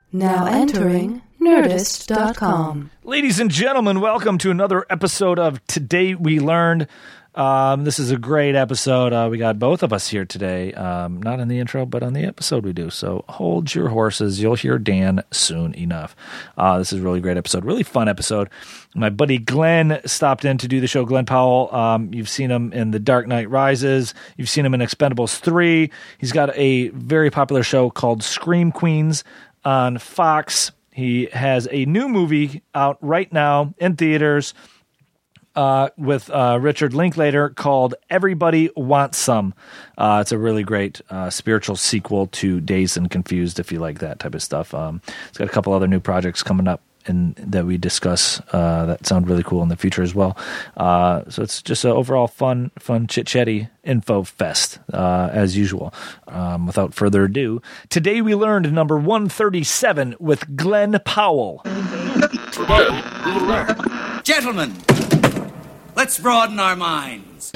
Now entering Nerdist.com. Ladies and gentlemen, welcome to another episode of Today We Learned. This is a great episode. We got both of us here today. Not in the intro, but on the episode we do. So hold your horses. You'll hear Dan soon enough. This is a really great episode. Really fun episode. My buddy Glenn stopped in to do the show. Glenn Powell. You've seen him in The Dark Knight Rises. You've seen him in Expendables 3. He's got a very popular show called Scream Queens on Fox. He has a new movie out right now in theaters with Richard Linklater called Everybody Wants Some. It's a really great spiritual sequel to Dazed and Confused, if you like that type of stuff. It's got a couple other new projects coming up that we discuss that sound really cool in the future as well. So it's just an overall fun chit-chatty info fest, as usual. Without further ado, Today We Learned number 137 with Glenn Powell. Today we learned. Gentlemen, let's broaden our minds.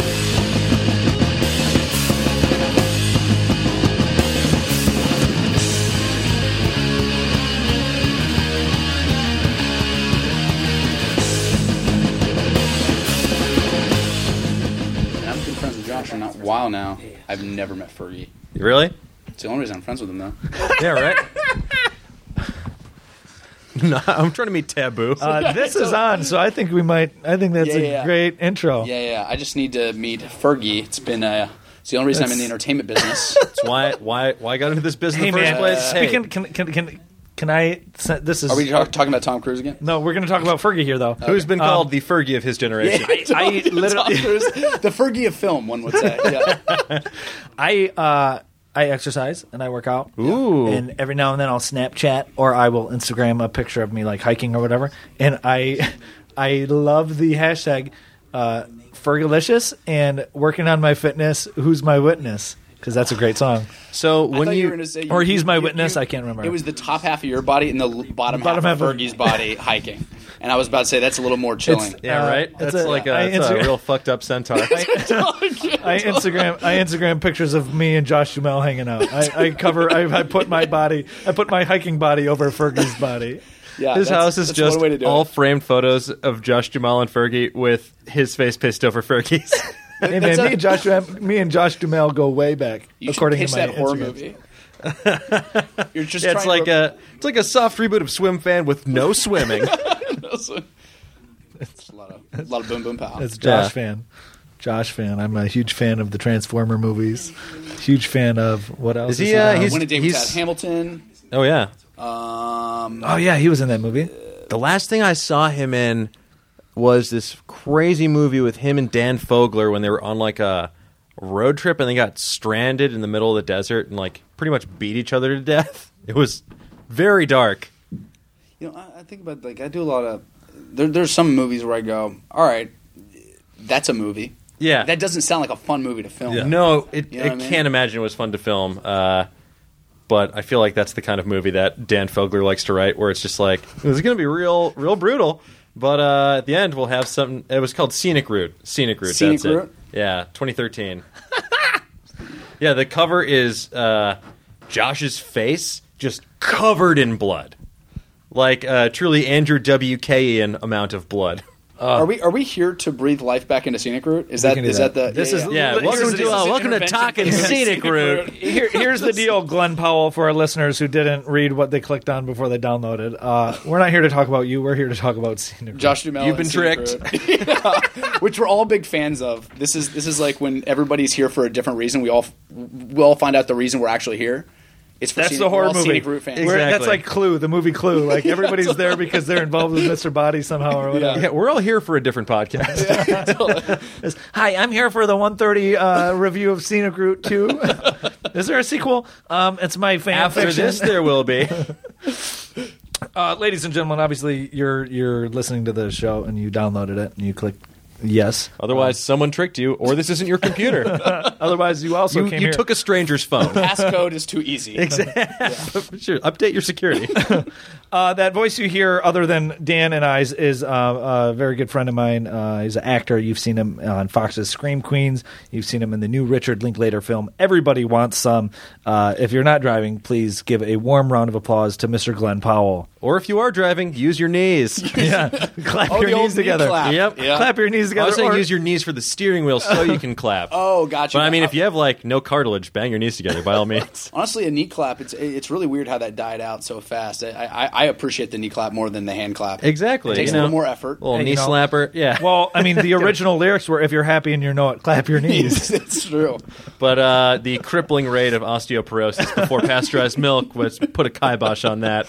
For a while now. I've never met Fergie. Really? It's the only reason I'm friends with him, though. Yeah, right? No, I'm trying to meet Taboo. This is on, so I think that's a great intro. Yeah. I just need to meet Fergie. It's the only reason I'm in the entertainment business. That's why I got into this business in the first place. Speaking, can I? This is. Are we talking about Tom Cruise again? No, we're going to talk about Fergie here, though. Who's been called the Fergie of his generation? I literally the Fergie of film, one would say. Yeah. I exercise and I work out. Ooh. And every now and then I'll Snapchat or I will Instagram a picture of me like hiking or whatever. And I love the hashtag Fergalicious and working on my fitness. Who's my witness? Because that's a great song. So when you were going to say, or he's my witness, I can't remember. It was the top half of your body and the bottom half of Fergie's body hiking. And I was about to say that's a little more chilling. Yeah, right. That's a real fucked up centaur. I Instagram pictures of me and Josh Duhamel hanging out. I put my hiking body over Fergie's body. Yeah, his house is just all framed photos of Josh Duhamel and Fergie with his face pissed over Fergie's. Hey man, me and Josh Duhamel go way back. You according should pitch to my that horror Instagram. movie. You're just it's like a soft reboot of Swim Fan with no swimming. It's a lot of boom boom pow. It's Josh fan. Josh fan. I'm a huge fan of the Transformer movies. Huge fan of what else? Is he? When a Day with Tad Hamilton. Oh yeah. Oh yeah, he was in that movie. The last thing I saw him in was this crazy movie with him and Dan Fogler when they were on like a road trip and they got stranded in the middle of the desert and like pretty much beat each other to death. It was very dark. You know, I think about I do a lot of. There's some movies where I go, all right, that's a movie. Yeah, that doesn't sound like a fun movie to film. Yeah. No, I can't imagine it was fun to film. But I feel like that's the kind of movie that Dan Fogler likes to write, where it's just like it was going to be real brutal. But at the end, we'll have something. It was called Scenic Route. Scenic Route. That's it. Yeah, 2013. Yeah, the cover is Josh's face just covered in blood, like truly Andrew W.K.ian amount of blood. Are we here to breathe life back into Scenic Route? Is that the? This is welcome to Talking Scenic Route. Here's the deal, Glenn Powell, for our listeners who didn't read what they clicked on before they downloaded. We're not here to talk about you. We're here to talk about Scenic Route. Josh Duhamel. You've been tricked. Yeah, which we're all big fans of. This is like when everybody's here for a different reason. We all find out the reason we're actually here. That's the horror movie. Scenic Route fans. Exactly. That's like Clue, the movie Clue. Like everybody's there because they're involved with Mr. Body somehow or whatever. Yeah, we're all here for a different podcast. Yeah. Hi, I'm here for the 130 review of Scenic Route 2. Is there a sequel? It's my fan After fiction. this, there will be. Ladies and gentlemen, obviously you're listening to the show and you downloaded it and you clicked Yes. Otherwise, someone tricked you, or this isn't your computer. Otherwise, you also you took a stranger's phone. Passcode is too easy. Exactly. Sure, update your security. That voice you hear, other than Dan and I's, is a very good friend of mine. He's an actor. You've seen him on Fox's Scream Queens. You've seen him in the new Richard Linklater film, Everybody Wants Some. If you're not driving, please give a warm round of applause to Mr. Glenn Powell. Or if you are driving, use your knees. Yeah, clap Oh, your the old knees knee together. clap. Yep. Yeah. Clap your knees I together. was saying or- use your knees for the steering wheel so you can clap. Oh, gotcha. But I mean, if you have like no cartilage, bang your knees together by all means. Honestly, a knee clap, it's really weird how that died out so fast. I appreciate the knee clap more than the hand clap. Exactly. It takes a little more effort. Little Hey, knee you know- slapper. Yeah. Well, I mean, the original lyrics were, if you're happy and you know it, clap your knees. It's true. But the crippling rate of osteoporosis before pasteurized milk was put a kibosh on that.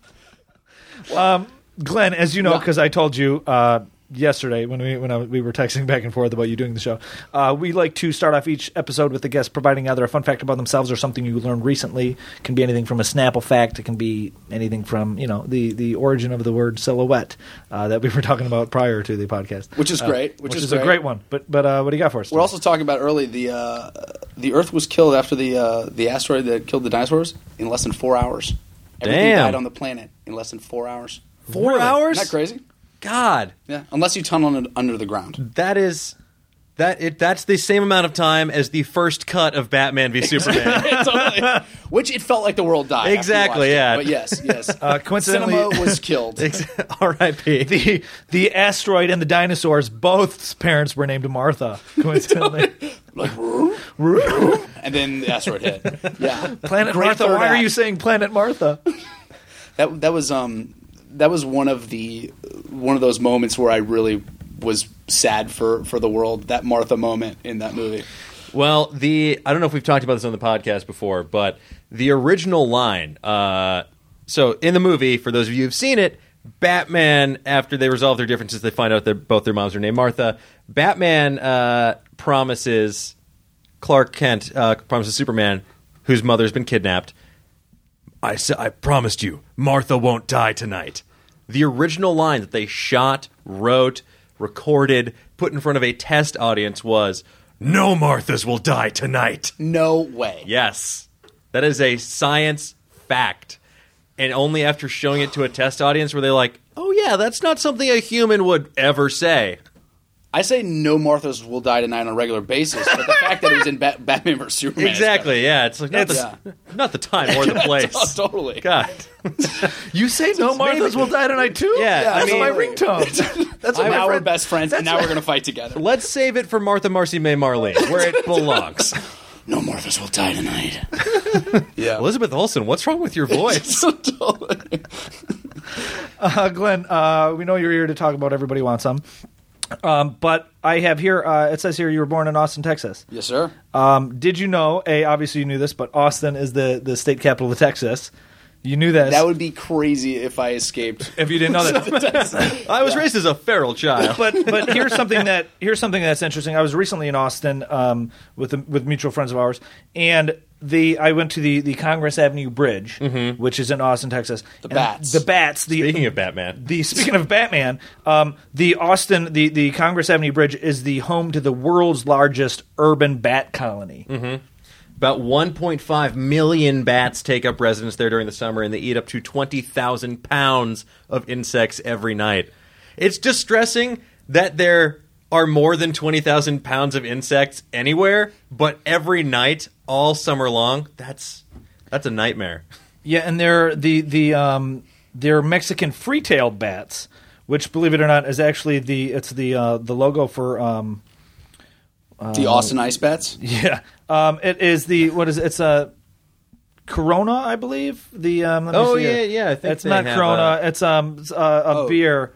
Glenn, as you know, Yeah. because I told you yesterday when we were texting back and forth about you doing the show, we like to start off each episode with the guest providing either a fun fact about themselves or something you learned recently. It can be anything from a Snapple fact. It can be anything from the origin of the word silhouette that we were talking about prior to the podcast, Which is great. which is a great one. But what do you got for us? We're also talking about early the Earth was killed after the asteroid that killed the dinosaurs in less than 4 hours. Everything Damn. died on the planet in less than 4 hours. 4 hours? Isn't that crazy? God, Yeah, unless you tunnel it under the ground. that's the same amount of time as the first cut of Batman v Superman. Totally. Which it felt like the world died. Exactly, after you yeah. watched it. But yes. coincidentally, Cinema was killed. R.I.P. the asteroid and the dinosaurs, both parents were named Martha. Coincidentally, Like, and then the asteroid hit. Yeah. Planet Great Martha. third Why are act. you saying Planet Martha? That was one of those moments where I really was sad for the world. That Martha moment in that movie. Well, I don't know if we've talked about this on the podcast before, but the original line. So in the movie, for those of you who've seen it, Batman, after they resolve their differences, they find out that both their moms are named Martha. Batman promises Clark Kent promises Superman, whose mother's been kidnapped. I promised you, Martha won't die tonight. The original line that they shot, wrote, recorded, put in front of a test audience was, "No Marthas will die tonight." No way. Yes. That is a science fact. And only after showing it to a test audience were they like, oh yeah, that's not something a human would ever say. I say no Marthas will die tonight on a regular basis, but the fact that it was in Batman vs Superman. Exactly, yeah. It's like not the time or the place. Oh, totally. God. You say no Marthas will die tonight too? Yeah, That's I mean- my ringtone. That's what my Now we're friend- best friends, and now we're going to fight together. Let's save it for Martha, Marcy, May, Marlene, where it belongs. No Marthas will die tonight. Yeah. Elizabeth Olsen, what's wrong with your voice? Totally. Glenn, we know you're here to talk about Everybody Wants Some. But I have here, it says here you were born in Austin, Texas. Yes, sir. Did you know, obviously you knew this, but Austin is the state capital of Texas. You knew this. That would be crazy if I escaped. if you didn't know that. I was raised as a feral child. But here's something that's interesting. I was recently in Austin with mutual friends of ours, and I went to the Congress Avenue Bridge, which is in Austin, Texas. The And Bats. The Bats. Speaking of Batman. Speaking of Batman, the Congress Avenue Bridge is the home to the world's largest urban bat colony. About 1.5 million bats take up residence there during the summer, and they eat up to 20,000 pounds of insects every night. It's distressing that there are more than 20,000 pounds of insects anywhere, but every night, all summer long, that's a nightmare. Yeah, and they're they're Mexican free-tailed bats, which, believe it or not, is actually the logo for The Austin Ice Bats? yeah. It is it's a Corona, I believe. Let me see here. yeah. I think It's not Corona. It's a beer.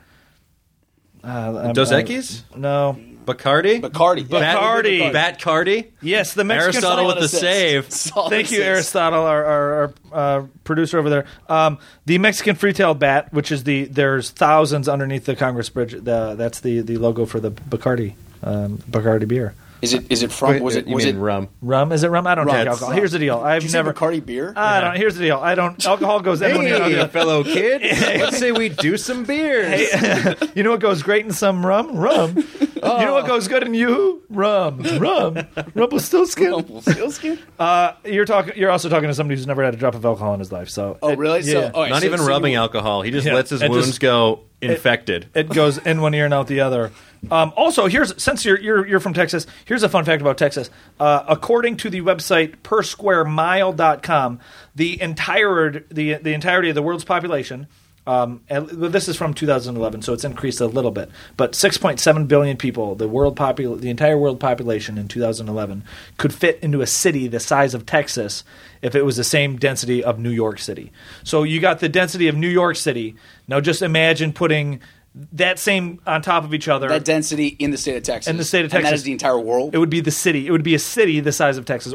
Dos Equis? No. Bacardi? Bacardi. Yeah. Bacardi. Batcardi? Yes, the Mexican Aristotle with the Solid save. assist. Solid Thank you, assist. Aristotle, our producer over there. The Mexican free-tailed bat, which is there's thousands underneath the Congress Bridge. That's the logo for the Bacardi beer. Is it from? Was it rum? Rum? Is it rum? I don't Rum. drink alcohol. Here's the deal. Did I've you say never. Bacardi beer? I don't. Here's the deal. I don't. Alcohol goes in one ear and out the Hey, other. fellow kid. Let's say we do some beers. You know what goes great in some rum? Rum. You know what goes good in you? Rum. Rumpelstiltskin. Rumpelstiltskin? You're also talking to somebody who's never had a drop of alcohol in his life. So Really? Yeah. Not even rubbing alcohol. He just lets his wounds go infected. It goes in one ear and out the other. Also, since you're from Texas, here's a fun fact about Texas. According to the website persquaremile.com, the entirety of the world's population. And this is from 2011, so it's increased a little bit. But 6.7 billion people, the entire world population in 2011, could fit into a city the size of Texas if it was the same density of New York City. So you got the density of New York City. Now just imagine putting that same on top of each other. That density in the state of Texas. In the state of Texas. And that is the entire world? It would be the city. It would be a city the size of Texas.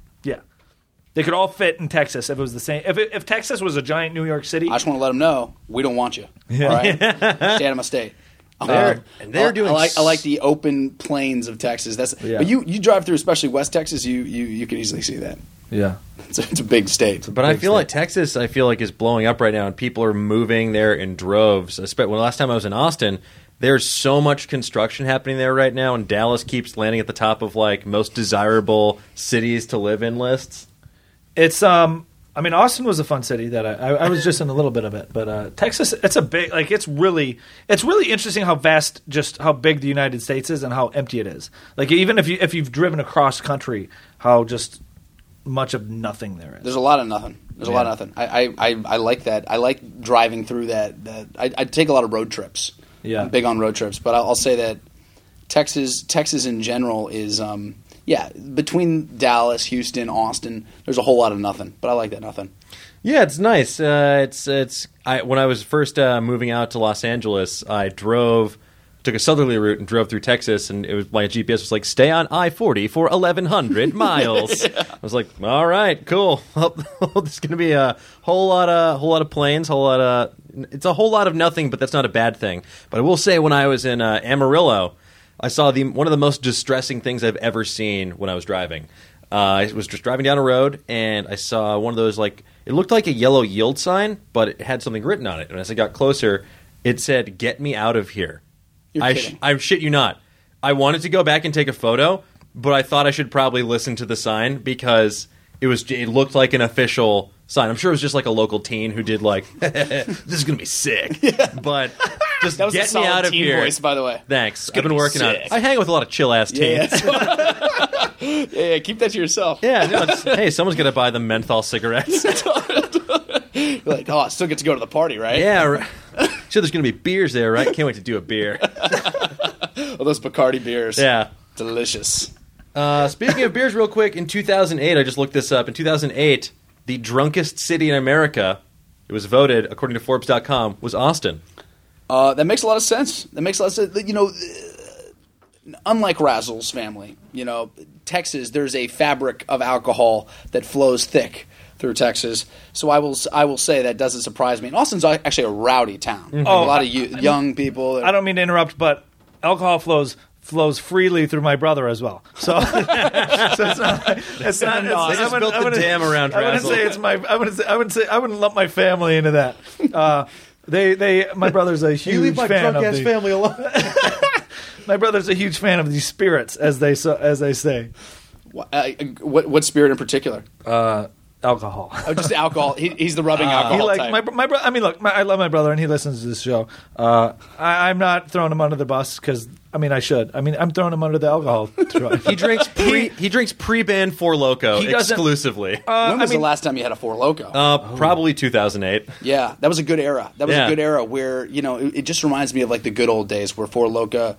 They could all fit in Texas if it was the same. If Texas was a giant New York City. I just want to let them know, we don't want you. Yeah. All right? Stay out of my state. They're doing. I like the open plains of Texas. But you drive through, especially West Texas. You can easily see that. Yeah, it's a big state. But I feel like Texas, is blowing up right now, and people are moving there in droves. When last time I was in Austin, there's so much construction happening there right now, and Dallas keeps landing at the top of most desirable cities to live in lists. It's Austin was a fun city that I was just in a little bit of it, but Texas, it's a big it's really interesting how vast, just how big the United States is and how empty it is. Even if you've driven across country, how just much of nothing there is. There's a lot of nothing. A lot of nothing. I like that. I like driving through that. I take a lot of road trips. Yeah, I'm big on road trips, but I'll say that Texas in general is. Between Dallas, Houston, Austin, there's a whole lot of nothing. But I like that nothing. Yeah, it's nice. When I was first moving out to Los Angeles, I took a southerly route and drove through Texas, and my GPS was like, stay on I-40 for 1,100 miles. I was like, all right, cool. There's going to be a whole lot of planes, it's a whole lot of nothing, but that's not a bad thing. But I will say, when I was in Amarillo, I saw one of the most distressing things I've ever seen when I was driving. I was just driving down a road, and I saw one of those, it looked like a yellow yield sign, but it had something written on it. And as I got closer, it said, "Get me out of here." You're kidding. I shit you not. I wanted to go back and take a photo, but I thought I should probably listen to the sign because it looked like an official sign. I'm sure it was just a local teen who did this is going to be sick. Yeah. But just that was get a me out of teen here. Voice, by the way. Thanks. I've been working on it. I hang with a lot of chill-ass teens. Yeah, keep that to yourself. Yeah, no, hey, someone's going to buy the menthol cigarettes. You're like, I still get to go to the party, right? Yeah. Sure, there's going to be beers there, right? Can't wait to do a beer. Oh, those Bacardi beers. Yeah. Delicious. Speaking of beers real quick, in 2008, I just looked this up. In 2008, the drunkest city in America, it was voted, according to Forbes.com, was Austin. That makes a lot of sense. Unlike Razzle's family, Texas, there's a fabric of alcohol that flows thick through Texas. So I will say that doesn't surprise me. And Austin's actually a rowdy town. Mm-hmm. A lot of young people. I don't mean to interrupt, but alcohol flows freely through my brother as well. So, it's not. They just built the dam around Razzle. I wouldn't lump my family into that. My brother's a huge you leave my fan drunk of ass family alone. My brother's a huge fan of these spirits, as they say. What spirit in particular? Alcohol. Oh, just alcohol. He's the rubbing alcohol type. My brother. I mean, look, I love my brother, and he listens to this show. I'm not throwing him under the bus because I should. I'm throwing him under the alcohol. He drinks pre-band Four Loko exclusively. When was the last time you had a Four Loko? Probably 2008. Yeah, that was a good era. That was a good era where it just reminds me of the good old days where Four Loko.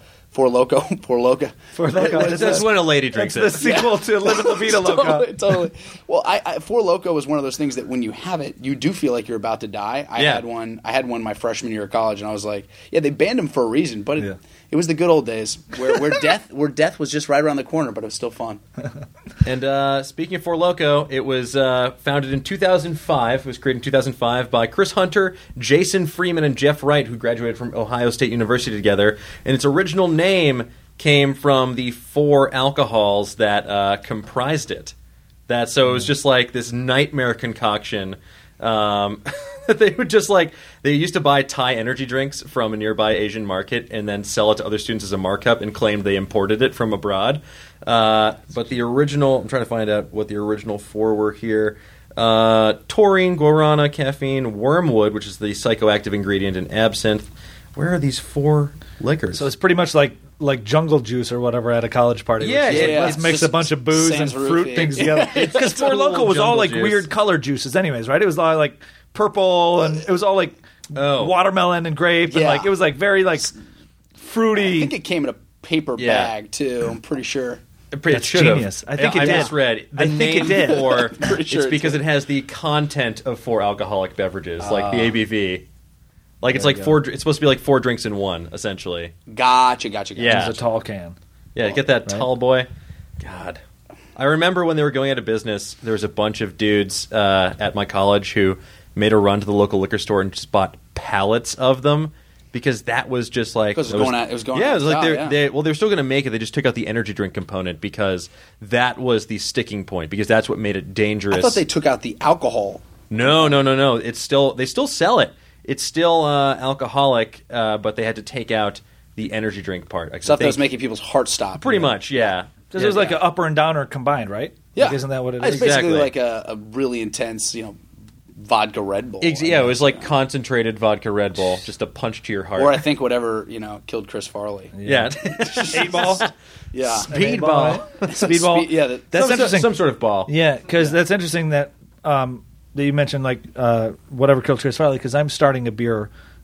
That's when a lady drinks it. The sequel to Live La Vida Loca. Totally. Well, Four Loko was one of those things that when you have it, you do feel like you're about to die. I had one my freshman year of college, and I was like, yeah, they banned him for a reason, but it was the good old days where death was just right around the corner, but it was still fun. And speaking of Four Loko, it was founded in 2005. It was created in 2005 by Chris Hunter, Jason Freeman, and Jeff Wright, who graduated from Ohio State University together. And its original name came from the 4 alcohols that comprised it. So it was just like this nightmare concoction. They would just they used to buy Thai energy drinks from a nearby Asian market and then sell it to other students as a markup and claimed they imported it from abroad. But the original, I'm trying to find out what the original 4 were here. Taurine, guarana, caffeine, wormwood, which is the psychoactive ingredient in absinthe. Where are these 4 liquors? So it's pretty much like jungle juice or whatever at a college party. Yeah, Let's mix a bunch of booze and fruit things together. Because Four Loko was all like weird colored juices anyways, right? It was all like purple and it was all like watermelon and grape and it was like very like fruity. I think it came in a paper bag too, I'm pretty sure. That's genius. I think it did. I misread. The name it for sure it's because it has the content of 4 alcoholic beverages, like the ABV. Like it's like 4. It's supposed to be like 4 drinks in one, essentially. Gotcha. Yeah. It's a tall can. Yeah, get that tall boy. God, I remember when they were going out of business, there was a bunch of dudes at my college who made a run to the local liquor store and just bought pallets of them. Because that was just like... Because it was going yeah, out it was like style, they were still going to make it. They just took out the energy drink component because that was the sticking point. Because that's what made it dangerous. I thought they took out the alcohol. No. It's still... They still sell it. It's still alcoholic, but they had to take out the energy drink part. Stuff that was making people's hearts stop. Pretty much, yeah. Because it was like an upper and downer combined, right? Yeah. Like, isn't that what it It's is? basically Exactly. like a really intense, vodka Red Bull. Yeah, it was like concentrated vodka Red Bull, just a punch to your heart. Or I think whatever, killed Chris Farley. Yeah. 8-ball? Yeah. Speedball. Speedball? Yeah. That's interesting. Some sort of ball. Yeah, because that's interesting that that you mentioned like whatever killed Chris Farley. Because I'm starting a beer,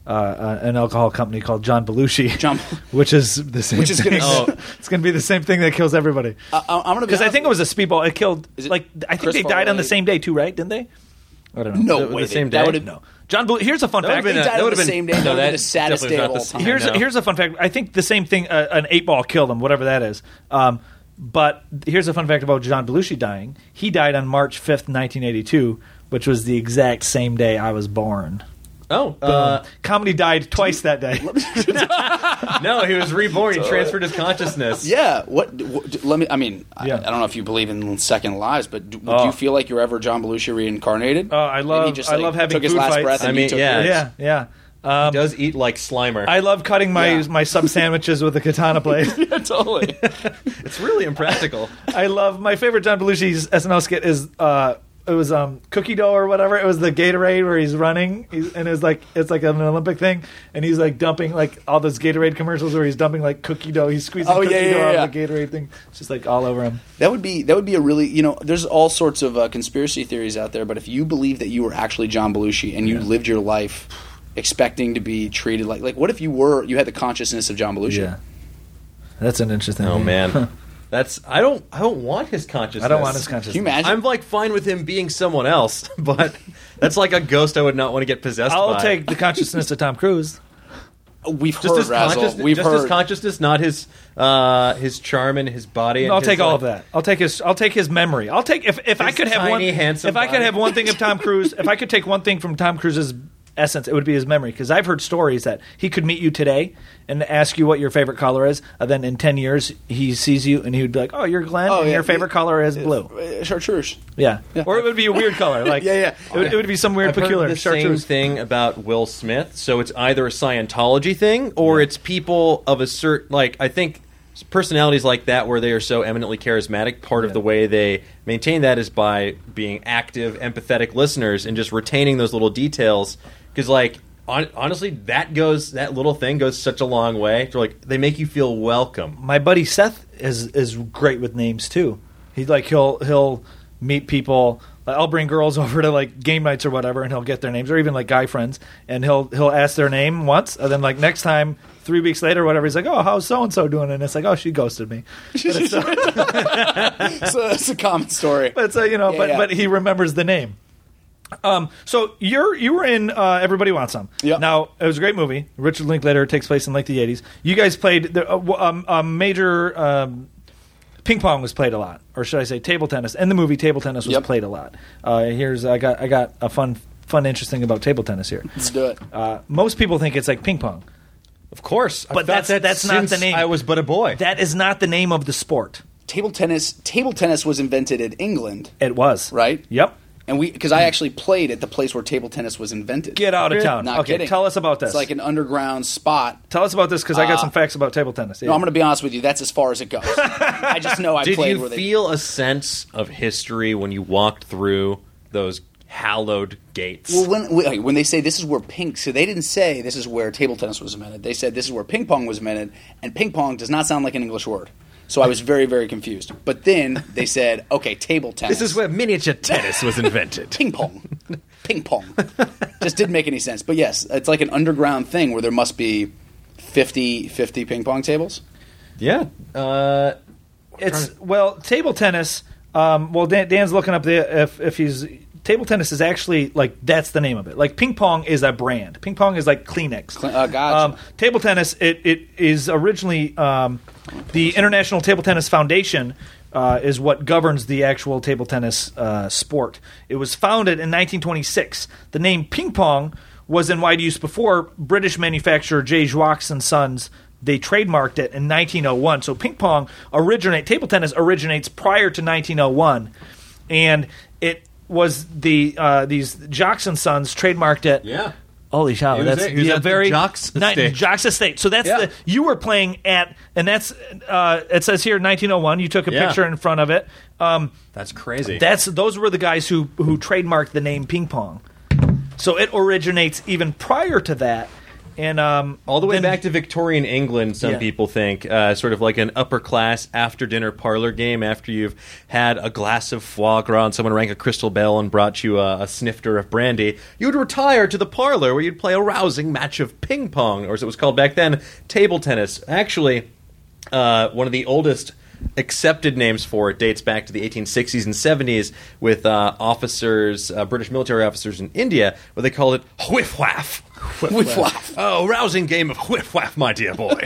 an alcohol company called John Belushi, which is the same. Which is thing. gonna, it's going to be the same thing that kills everybody. I'm gonna Because I think it was a speedball. It killed Is it I think Chris they died on the Farley? same day too, right? Didn't they? I don't know. No way. the same that day? would've- No. John. Here's a fun That fact. would've been They died that on would've the been- same day. no, That would be that the saddest definitely day is of not all the time. same. Here's a fun fact. I think the same thing. An 8-ball killed him, whatever that is. But here's a fun fact about John Belushi dying. He died on March 5th, 1982, which was the exact same day I was born. Oh, Comedy died twice that day. no, he was reborn. He transferred his consciousness. Yeah. What? Let me. I mean, Yeah. I don't know if you believe in second lives, but would you feel like you're ever John Belushi reincarnated? I love. And he just, I love having took his food last fights. breath. And I mean, he took yeah. yours. Yeah. He does eat like Slimer. I love cutting my sub sandwiches with a katana blade. Yeah, totally. It's really impractical. I love my favorite John Belushi's SNL skit is it was cookie dough or whatever. It was the Gatorade where he's running and it's like an Olympic thing and he's like dumping like all those Gatorade commercials where he's dumping like cookie dough. He's squeezing cookie dough out of the Gatorade thing. It's just like all over him. That would be a really there's all sorts of conspiracy theories out there, but if you believe that you were actually John Belushi and you lived your life expecting to be treated like what if you had the consciousness of John Belushi? Yeah, that's an interesting. Oh thing. man, that's I don't want his consciousness. I don't want his consciousness. Can you imagine? I'm like fine with him being someone else, but that's like a ghost I would not want to get possessed by. I'll take the consciousness of Tom Cruise. We've just heard his Razzle. consciousness. We've just heard his consciousness, not his charm and his body. And I'll his, take all like- of that. I'll take his memory. I'll take if I could have one. tiny, handsome If I could body. have one thing of Tom Cruise, if I could take one thing from Tom Cruise's essence, it would be his memory. Because I've heard stories that he could meet you today and ask you what your favorite color is, and then in 10 years he sees you and he would be like, "Oh, you're Glenn, and your favorite color is blue." Chartreuse. Yeah. Or it would be a weird color. Like Yeah. It would be some weird I've heard peculiar the same chartreuse. thing about Will Smith. So it's either a Scientology thing or it's people of a certain I think personalities like that where they are so eminently charismatic. Part of the way they maintain that is by being active, empathetic listeners and just retaining those little details. Because honestly, that little thing goes such a long way. They make you feel welcome. My buddy Seth is great with names too. He'll meet people. I'll bring girls over to game nights or whatever, and he'll get their names, or even guy friends, and he'll ask their name once, and then next time, 3 weeks later, or whatever, he's like, "Oh, how's so and so doing?" And it's like, "Oh, she ghosted me." But it's, So it's a common story. but but he remembers the name. So you were in Everybody Wants Some. Yeah. Now it was a great movie. Richard Linklater. It takes place in the 80s. You guys played a major ping pong was played a lot, or should I say table tennis? In the movie, table tennis was played a lot. I got a fun interesting about table tennis here. Let's do it. Most people think it's like ping pong, Of course. but that's not the name. I was but a boy. That is not the name of the sport. Table tennis was invented in England, It was right? Yep. And because I actually played at the place where table tennis was invented. Get out of town. Not okay, kidding. Tell us about this. It's like an underground spot. Tell us about this because I got some facts about table tennis. No, I'm going to be honest with you. That's as far as it goes. I just know I played where Did you feel a sense of history when you walked through those hallowed gates? Well, when they say this is where so they didn't say this is where table tennis was invented. They said this is where ping pong was invented, and ping pong does not sound like an English word. So I was very, very confused. But then they said, okay, table tennis. This is where miniature tennis was invented. Ping pong. Ping pong. Just didn't make any sense. But yes, it's like an underground thing where there must be 50 ping pong tables. Yeah. Table tennis. Dan's looking up if he's table tennis is actually like that's the name of it. Like ping pong is a brand. Ping pong is like Kleenex. Gotcha. Table tennis it is originally the International Table Tennis Foundation is what governs the actual table tennis sport. It was founded in 1926. The name ping pong was in wide use before British manufacturer J. Jacques & Sons. They trademarked it in 1901. So ping pong table tennis originates prior to 1901, and it was these Jacques & Sons trademarked it. Yeah. Holy cow! That's at very the Jacques Estate. So that's you were playing at, and that's it says here 1901. You took a picture in front of it. That's crazy. Those were the guys who trademarked the name ping pong. So it originates even prior to that. And all the way back to Victorian England, some people think, sort of like an upper-class after-dinner parlor game after you've had a glass of foie gras and someone rang a crystal bell and brought you a snifter of brandy. You would retire to the parlor where you'd play a rousing match of ping pong, or as it was called back then, table tennis. Actually, one of the oldest accepted names for it dates back to the 1860s and 70s with officers, British military officers in India, where they called it whiff-waff. Whiff-waff. Oh, rousing game of whiff-waff, my dear boy.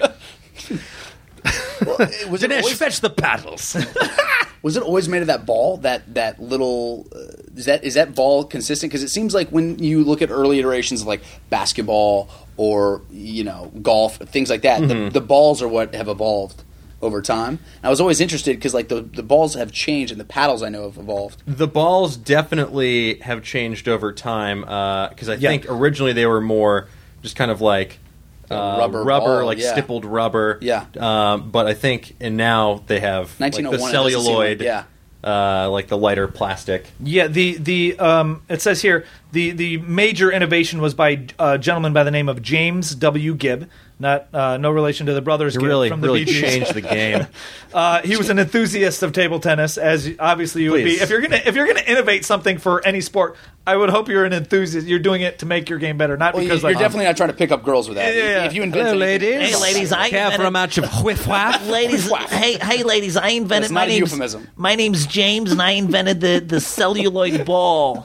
Dinesh, fetch the paddles. Was it always made of that ball? That little is that ball consistent? Because it seems like when you look at early iterations of like basketball or golf, things like that, the balls are what have evolved over time. And I was always interested because like the balls have changed and the paddles I know have evolved. The balls definitely have changed over time because I think originally they were more just kind of like rubber ball, like stippled rubber. Yeah. But I think now they have like the celluloid, like the lighter plastic. Yeah. The it says here the major innovation was by a gentleman by the name of James W. Gibb. Not no relation to the brothers Gibb from the Bee Gees. Changed the game. He was an enthusiast of table tennis, as obviously you would be. If you're gonna innovate something for any sport, I would hope you're an enthusiast. You're doing it to make your game better, not because you're definitely not trying to pick up girls with that. Yeah. If you invent Hello, ladies. Hey, ladies, I care for a match of whiff-waff. Ladies, hey, ladies, I invented. That's not a euphemism. My name's James, and I invented the celluloid ball.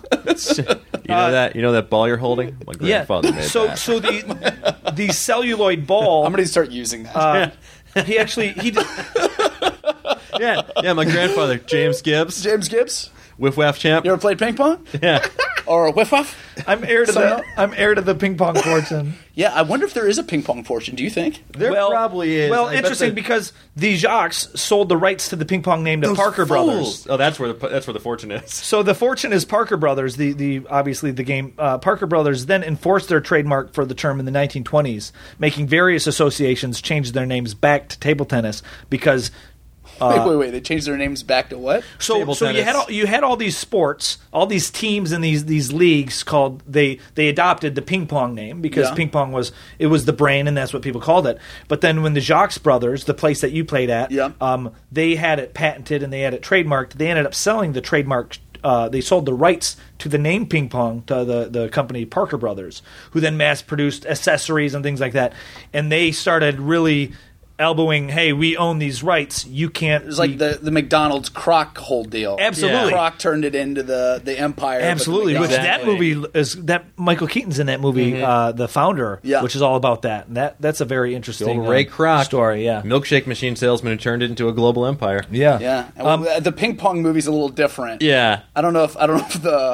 You know that ball you're holding? My grandfather made that. So the celluloid ball. I'm going to start using that. He did. Yeah, my grandfather, James Gibbs. James Gibbs? Whiff-waff champ. You ever played ping pong? Yeah. Or whiff-waff? I'm heir to the ping pong fortune. Yeah, I wonder if there is a ping pong fortune. Do you think? There probably is. Well, interesting because the Jacques sold the rights to the ping pong name to Parker Brothers. Oh, that's where the fortune is. So the fortune is Parker Brothers. Obviously the game Parker Brothers then enforced their trademark for the term in the 1920s, making various associations change their names back to table tennis because. Wait. They changed their names back to what? So you had all these sports, all these teams in these leagues called they adopted the ping pong name because ping pong was the brain and that's what people called it. But then when the Jacques brothers, the place that you played at, they had it patented and they had it trademarked. They ended up selling the trademark. They sold the rights to the name ping pong to the company Parker Brothers, who then mass produced accessories and things like that. And they started really elbowing, hey, we own these rights. You can't. It was like the McDonald's Croc whole deal. Absolutely, Croc turned it into the empire. Absolutely, which that movie is that Michael Keaton's in that movie, the founder, which is all about that. And that's a very interesting Ray Kroc story. Yeah, milkshake machine salesman who turned it into a global empire. Yeah. And the ping pong movie's a little different. Yeah, I don't know if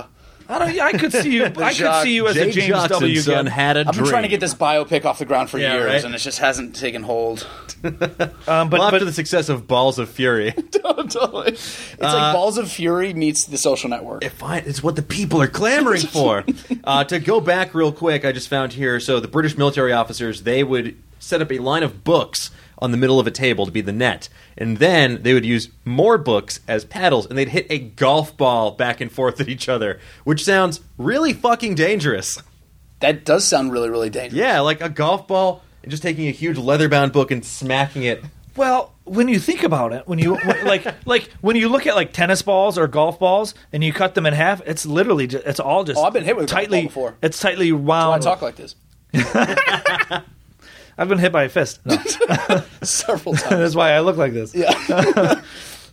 I could see you. I could see you as a Jay James W. Jackson's son Gibb. had a I've been dream. trying to get this biopic off the ground for Yeah, years, right? and it just hasn't taken hold. But after the success of Balls of Fury. Totally. It's like Balls of Fury meets The Social Network. It's what the people are clamoring for. To go back real quick, I just found here, so the British military officers, they would set up a line of books on the middle of a table to be the net. And then they would use more books as paddles, and they'd hit a golf ball back and forth at each other, which sounds really fucking dangerous. That does sound really, really dangerous. Yeah, like a golf ball and just taking a huge leather-bound book and smacking it. Well, when you think about it, when you when you look at like tennis balls or golf balls and you cut them in half, it's literally it's all just. Oh, I've been hit with a golf tightly ball before. It's tightly That's why I wound. talk like this. I've been hit by a fist. No. Several times. That's why I look like this. Yeah.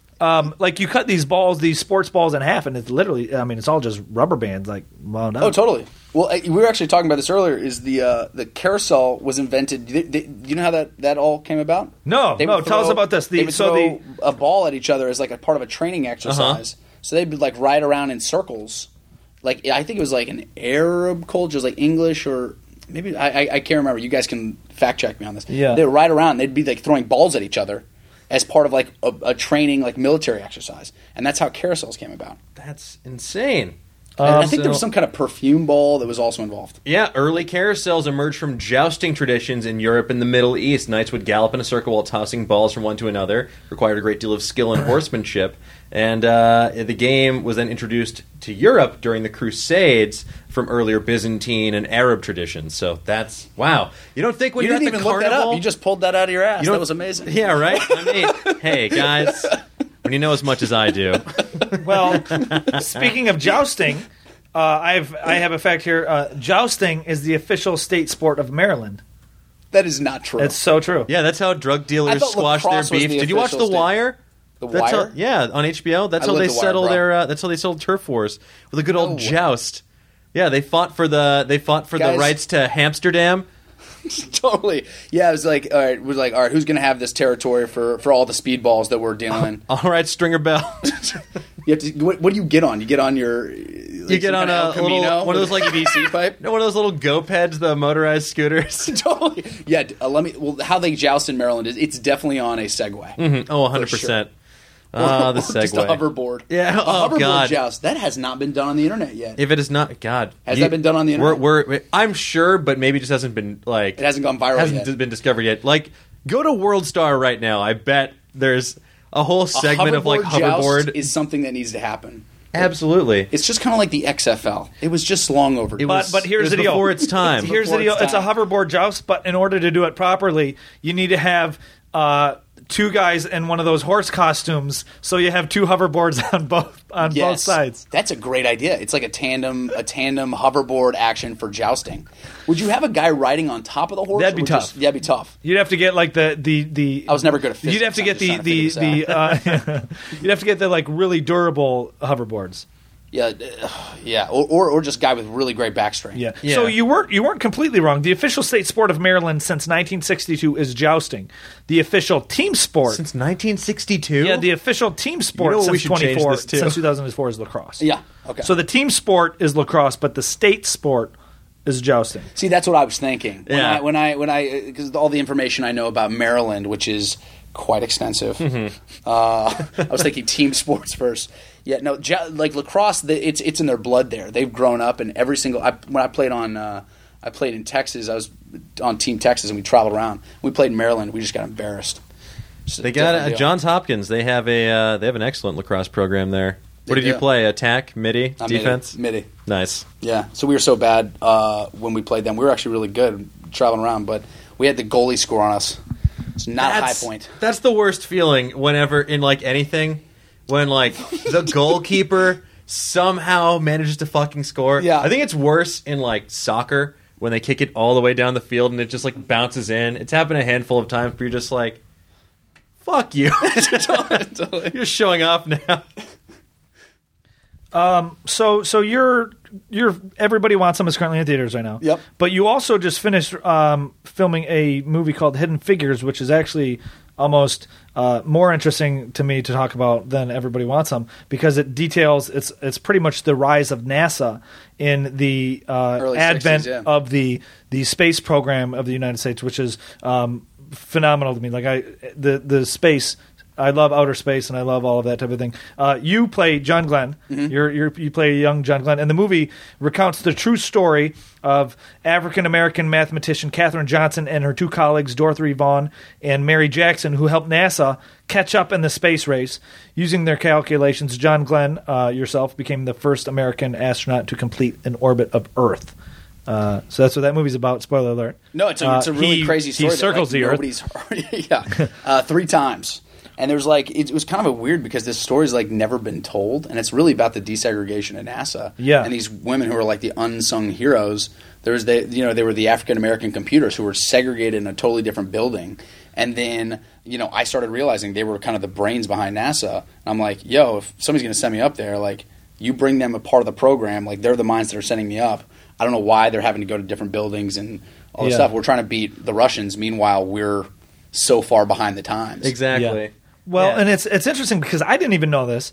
Like you cut these balls, these sports balls in half, and it's literally, I mean, it's all just rubber bands, like wound up. Oh, totally. Well, we were actually talking about this earlier. Is the carousel was invented? Do you know how that all came about? No, They no. would Tell us throw- about this. They would throw a ball at each other as like a part of a training exercise. So they'd be like ride around in circles. Like I think it was like an Arab culture, it was like English or maybe I can't remember. You guys can fact check me on this. Yeah. They would ride around. They'd be like throwing balls at each other as part of like a training like military exercise, and that's how carousels came about. That's insane. And I think there was some kind of perfume ball that was also involved. Yeah, early carousels emerged from jousting traditions in Europe and the Middle East. Knights would gallop in a circle while tossing balls from one to another. Required a great deal of skill and horsemanship. And the game was then introduced to Europe during the Crusades from earlier Byzantine and Arab traditions. So that's, wow. You don't think when You you're didn't at even the look that carnival... up. You just pulled that out of your ass. You don't- That was amazing. Yeah, right? I mean, hey, guys, when you know as much as I do. Well, speaking of jousting, I have a fact here. Jousting is the official state sport of Maryland. That is not true. It's so true. Yeah, that's how drug I dealers thought squash their lacrosse was beef. the Did you watch The official state. Wire? The That's Wire? how, yeah, on HBO. That's I how lived they The Wire, settle bro. their. That's how they settled turf wars with a good old No way. joust. Yeah, they fought for the Guys- rights to Amsterdam. Totally. Yeah, it was like, all right, who's going to have this territory for all the speedballs that we're dealing? All right, Stringer Bell. You have to. What do you get on? You get on your. You get on a little- one of those, like, PVC pipe. No, one of those little go-peds, the motorized scooters. Totally. Yeah. How they joust in Maryland is it's definitely on a Segway. Oh, 100%. Ah, the Or just a Segway. hoverboard. Yeah, a oh, hoverboard God. joust that has not been done on the internet yet. If it is not, God, Has that been done on the internet? I'm sure, but maybe it just hasn't been like It hasn't gone viral hasn't yet. been discovered yet. Like, go to World Star right now. I bet there's a whole segment of like joust hoverboard. is something that needs to happen. Absolutely. It's just kind of like the XFL. It was just long overdue. But here's it was the deal. before its time. Here's the Before deal. its It's a time. hoverboard joust, but in order to do it properly, you need to have two guys in one of those horse costumes, so you have two hoverboards on both Yes. sides. That's a great idea. It's like a tandem hoverboard action for jousting. Would you have a guy riding on top of the horse? That'd be or tough. That'd be tough. You'd have to get like the. I was never good at physics. You'd have to I'm get just trying to figure this you'd have to get the like really durable hoverboards. Yeah, or just guy with really great backstrap. Yeah. Yeah. So you weren't completely wrong. The official state sport of Maryland since 1962 is jousting. The official team sport. Since 1962. Yeah, the official team sport You know what we since should change 24 this to? since 2004 is lacrosse. Yeah, okay. So the team sport is lacrosse, but the state sport is jousting. See, that's what I was thinking. Yeah. When I because all the information I know about Maryland, which is quite extensive, Mm-hmm. I was thinking team sports first. Yeah, no, like lacrosse, it's in their blood. There, they've grown up, and every single when I played in Texas. I was on Team Texas, and we traveled around. We played in Maryland. We just got embarrassed. Just a They got different deal. Johns Hopkins. They have an excellent lacrosse program there. What They did you do. play? Attack, midi, defense. midi. Nice. Yeah, so we were so bad when we played them. We were actually really good traveling around, but we had the goalie score on us. It's not a high point. That's the worst feeling whenever in like anything, when like the goalkeeper somehow manages to fucking score. Yeah. I think it's worse in like soccer when they kick it all the way down the field and it just like bounces in. It's happened a handful of times where you're just like, fuck you. You're showing off now. So you're Everybody Wants Some is currently in theaters right now. Yep. But you also just finished filming a movie called Hidden Figures, which is actually almost more interesting to me to talk about than Everybody Wants Some, because it details it's pretty much the rise of NASA in the advent 60s, of the space program of the United States, which is phenomenal to me. Like the space. I love outer space, and I love all of that type of thing. You play John Glenn. Mm-hmm. You play young John Glenn, and the movie recounts the true story of African-American mathematician Katherine Johnson and her two colleagues, Dorothy Vaughan and Mary Jackson, who helped NASA catch up in the space race. Using their calculations, John Glenn, yourself, became the first American astronaut to complete an orbit of Earth. So that's what that movie's about. Spoiler alert. No, it's a really crazy story. He circles the Earth. Nobody's heard. 3 times. And there's it was kind of weird because this story's never been told, and it's really about the desegregation at NASA. Yeah. And these women who are the unsung heroes. They were the African American computers who were segregated in a totally different building. And then I started realizing they were kind of the brains behind NASA. And I'm like, yo, if somebody's going to send me up there, you bring them a part of the program. They're the minds that are sending me up. I don't know why they're having to go to different buildings and all this stuff. We're trying to beat the Russians. Meanwhile, we're so far behind the times. Exactly. Yeah. Well, and it's interesting because I didn't even know this.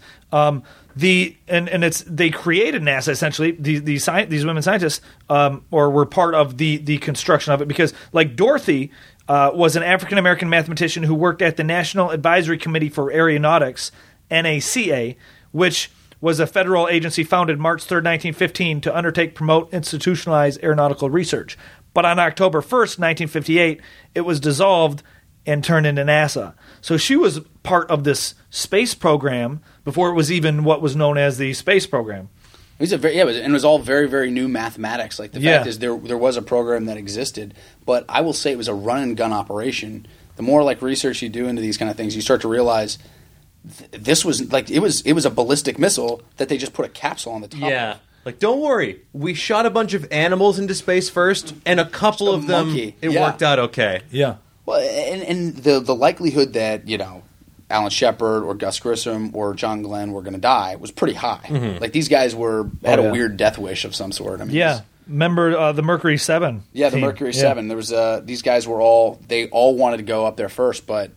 They created NASA essentially. These women scientists or were part of the construction of it, because Dorothy was an African American mathematician who worked at the National Advisory Committee for Aeronautics, NACA, which was a federal agency founded March 3rd, 1915, to undertake, promote, institutionalize aeronautical research. But on October 1st, 1958, it was dissolved and turned into NASA. So she was part of this space program before it was even what was known as the space program. And it was all very, very new mathematics. The fact is there was a program that existed, but I will say it was a run and gun operation. The more research you do into these kind of things, you start to realize this was it was a ballistic missile that they just put a capsule on the top. Yeah. Don't worry, we shot a bunch of animals into space first, and a couple of them worked out okay. Yeah. Well, and the likelihood that Alan Shepard or Gus Grissom or John Glenn were going to die was pretty high. Mm-hmm. These guys had a weird death wish of some sort. I mean, remember the Mercury 7? Yeah, the Mercury 7. There was these guys were all wanted to go up there first, but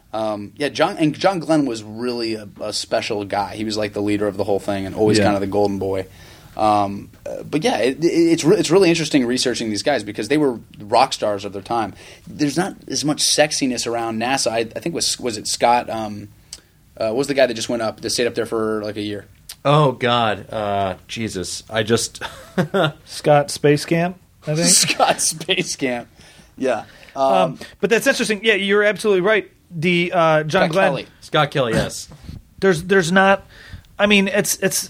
John Glenn was really a special guy. He was the leader of the whole thing and always kind of the golden boy. But it's really interesting researching these guys because they were rock stars of their time. There's not as much sexiness around NASA. I think was it Scott? What was the guy that just went up? That stayed up there for a year. Oh God, Jesus! I just Scott Space Camp. I think Scott Space Camp. Yeah, but that's interesting. Yeah, you're absolutely right. The John Glenn, Scott Kelly. Yes. There's not. I mean, it's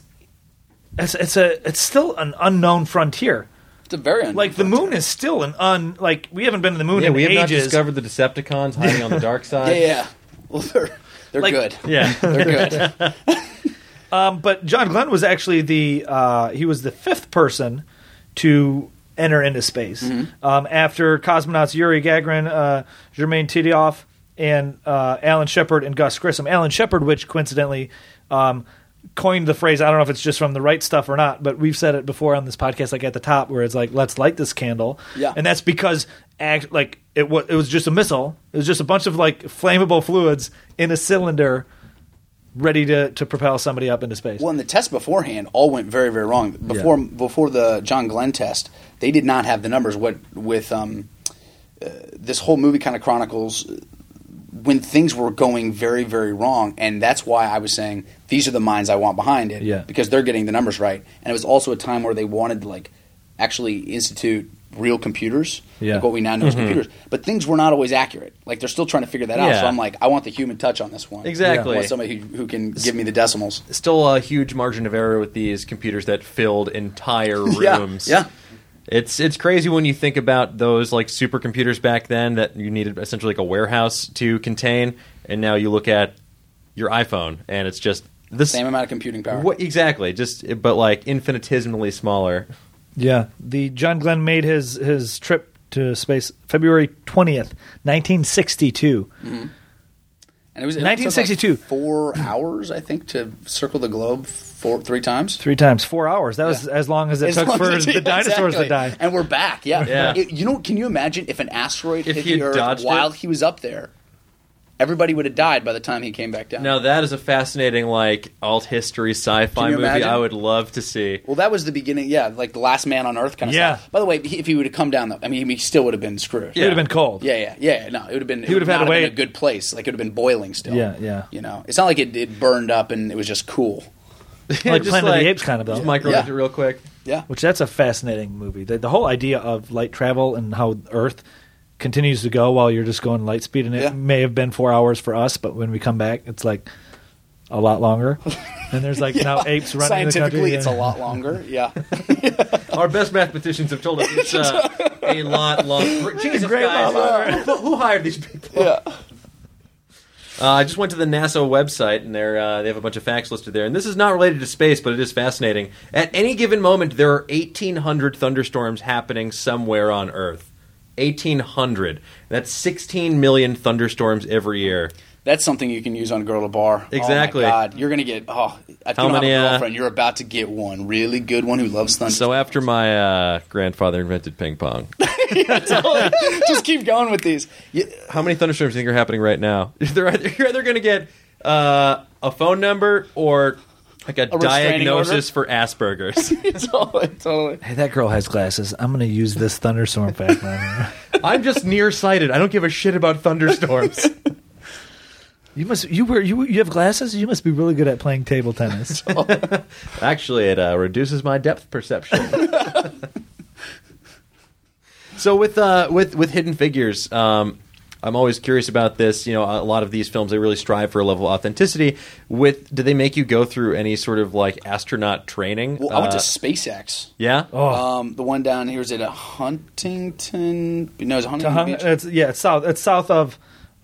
still an unknown frontier. It's a very unknown the moon is still we haven't been to the moon in we have ages. Not discovered the Decepticons hiding on the dark side. Yeah. Well, they're good. Yeah, they're good. But John Glenn was actually he was the 5th person to enter into space after cosmonauts Yuri Gagarin, Germain Titov, and Alan Shepard and Gus Grissom. Alan Shepard, which coincidentally coined the phrase, I don't know if it's just from the right stuff or not, but we've said it before on this podcast, at the top, where it's let's light this candle. Yeah. And that's because it was just a missile. It was just a bunch of flammable fluids in a cylinder ready to propel somebody up into space. Well, and the test beforehand all went very, very wrong. Before the John Glenn test, they did not have the numbers. This whole movie kind of chronicles when things were going very, very wrong, and that's why I was saying these are the minds I want behind it, because they're getting the numbers right. And it was also a time where they wanted to actually institute real computers, what we now know as computers. But things were not always accurate. They're still trying to figure that out. So I'm I want the human touch on this one. Exactly. I want somebody who can give me the decimals. Still a huge margin of error with these computers that filled entire rooms. Yeah. It's crazy when you think about those supercomputers back then that you needed essentially a warehouse to contain, and now you look at your iPhone and it's just the same amount of computing power. Exactly, but infinitesimally smaller. Yeah, the John Glenn made his trip to space February 20th, 1962. And it was 1962. 4 hours, I think, to circle the globe 3 times. 3 times, 4 hours. That was as long as it took for the dinosaurs exactly. to die. And we're back. Yeah. Yeah. Can you imagine if an asteroid hit he the had Earth dodged while it? he was up there? Everybody would have died by the time he came back down. Now that is a fascinating, like, alt history sci-fi Can you movie. imagine? I would love to see. Well, that was the beginning. Yeah, like the last man on Earth kind of Yeah. stuff. By the way, if he would have come down, though, I mean, he still would have been screwed. It would have been cold. Yeah. No, it would have been. He would have had to not wait. been a good place. Like it would have been boiling still. Yeah. You know, it's not like it burned up and it was just cool. Like Just Planet of the Apes kind of, though. Just microwave it real quick. Yeah. Which that's a fascinating movie. The whole idea of light travel and how Earth continues to go while you're just going light speed, and it may have been 4 hours for us, but when we come back, it's like a lot longer. And there's like now apes running the country. Scientifically, it's a lot longer. Yeah. Our best mathematicians have told us it's a lot longer. Jesus, Great guys. Who hired these people? Yeah. I just went to the NASA website, and they have a bunch of facts listed there. And this is not related to space, but it is fascinating. At any given moment, there are 1,800 thunderstorms happening somewhere on Earth. 1,800. That's 16 million thunderstorms every year. That's something you can use on Girl to Bar. Exactly. Oh my God. You're going to get, if you don't many, have a girlfriend, you're about to get one. Really good one who loves thunder. So after my grandfather invented ping pong, Just keep going with these. how many thunderstorms do you think are happening right now? You're either going to get a phone number or like a diagnosis for Asperger's. Totally. Hey, that girl has glasses. I'm going to use this thunderstorm fact on her. I'm just nearsighted. I don't give a shit about thunderstorms. You have glasses? You must be really good at playing table tennis. Actually, it reduces my depth perception. So with Hidden Figures, I'm always curious about this. You know, a lot of these films, they really strive for a level of authenticity. Do they make you go through any sort of like astronaut training? Well, I went to SpaceX. Yeah. The one down here is at Huntington. No, it's Huntington Beach. It's south. It's south of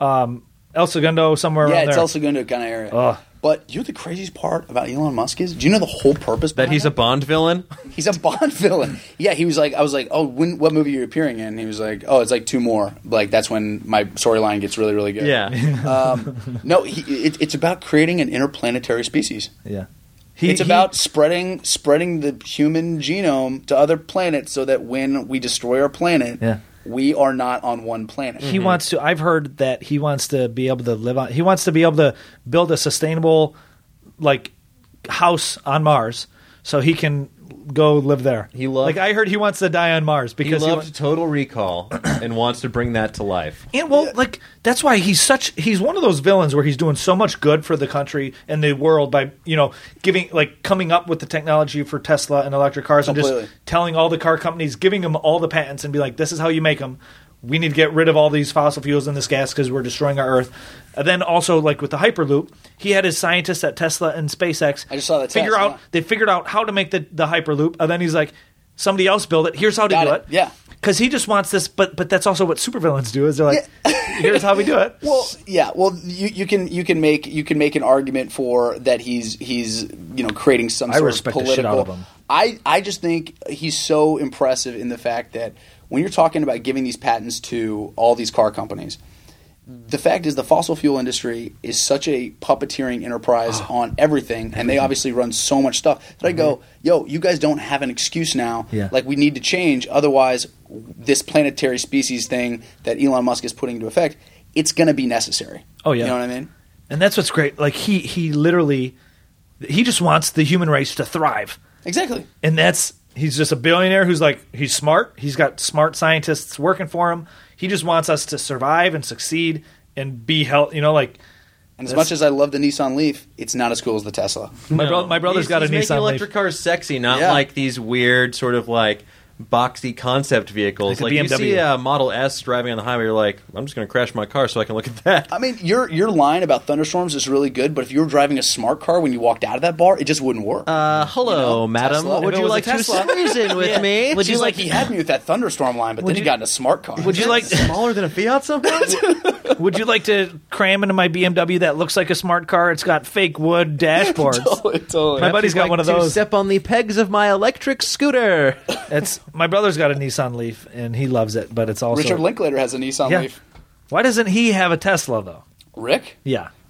El Segundo, somewhere around Yeah, it's there. El Segundo kind of area. But you know the craziest part about Elon Musk is? Do you know the whole purpose That behind he's a Bond villain? He's a Bond villain. Yeah, he was like, I was like, oh, what movie are you appearing in? He was like, oh, it's like 2 more. Like, that's when my storyline gets really, really good. Yeah. No, it's about creating an interplanetary species. Yeah. It's about spreading the human genome to other planets so that when we destroy our planet, we are not on one planet. He wants to. I've heard that he wants to be able to live on. He wants to be able to build a sustainable, like, house on Mars, so he can go live there. I heard he wants to die on Mars because he loved Total Recall and wants to bring that to life. And that's why he's one of those villains where he's doing so much good for the country and the world by, coming up with the technology for Tesla and electric cars and just telling all the car companies, giving them all the patents and be like, this is how you make them. We need to get rid of all these fossil fuels and this gas because we're destroying our Earth. And then also, like with the Hyperloop, he had his scientists at Tesla and SpaceX. I just saw that They figured out how to make the Hyperloop, and then he's like, somebody else build it. Here's how to do it. Yeah. Because he just wants this, but that's also what supervillains do. Is they're like, here's how we do it. Well, yeah. Well, you can make an argument for that. He's creating some sort of political. The shit out of him. I just think he's so impressive in the fact that when you're talking about giving these patents to all these car companies, the fact is the fossil fuel industry is such a puppeteering enterprise on everything, and they obviously run so much stuff that I go, yo, you guys don't have an excuse now. Yeah. Like, we need to change. Otherwise, this planetary species thing that Elon Musk is putting into effect, it's going to be necessary. Oh, yeah. You know what I mean? And that's what's great. Like, he literally – he just wants the human race to thrive. Exactly. And he's just a billionaire who's like – he's smart. He's got smart scientists working for him. He just wants us to survive and succeed and be healthy. And as much as I love the Nissan Leaf, it's not as cool as the Tesla. My brother's got a Nissan Leaf. He's making electric cars sexy, not like these weird sort of like boxy concept vehicles. Like you see a Model S driving on the highway, you're like, I'm just going to crash my car so I can look at that. I mean, your line about thunderstorms is really good, but if you were driving a smart car when you walked out of that bar, it just wouldn't work. Hello, madam. Tesla. Would you like to reason with me? Would you like? He had me with that thunderstorm line, but then he got in a smart car. Would you like smaller than a Fiat somehow? Would you like to cram into my BMW that looks like a smart car? It's got fake wood dashboards. Totally. My buddy's got one of those. Step on the pegs of my electric scooter. My brother's got a Nissan Leaf and he loves it, but it's also Richard Linklater has a Nissan Leaf. Why doesn't he have a Tesla though? Rick? Yeah.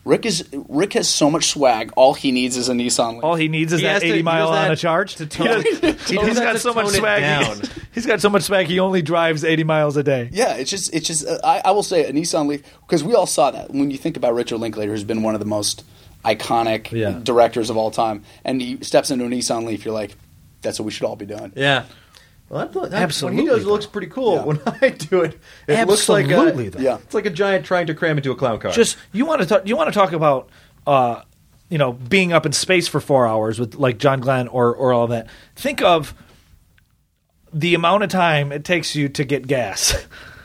Rick has so much swag. All he needs is a Nissan Leaf. All he needs is that 80 mile on a charge. To tone, He's got so much swag. He's got so much swag. He only drives 80 miles a day. Yeah, it's just. I will say a Nissan Leaf, because we all saw that when you think about Richard Linklater, who's been one of the most iconic directors of all time, and he steps into a Nissan Leaf. You're like, that's what we should all be doing. Yeah. Well, absolutely. When he does, it looks pretty cool. Yeah. When I do it, it looks like it's like a giant trying to cram into a clown car. Just you want to talk about being up in space for 4 hours with like John Glenn or all that. Think of the amount of time it takes you to get gas.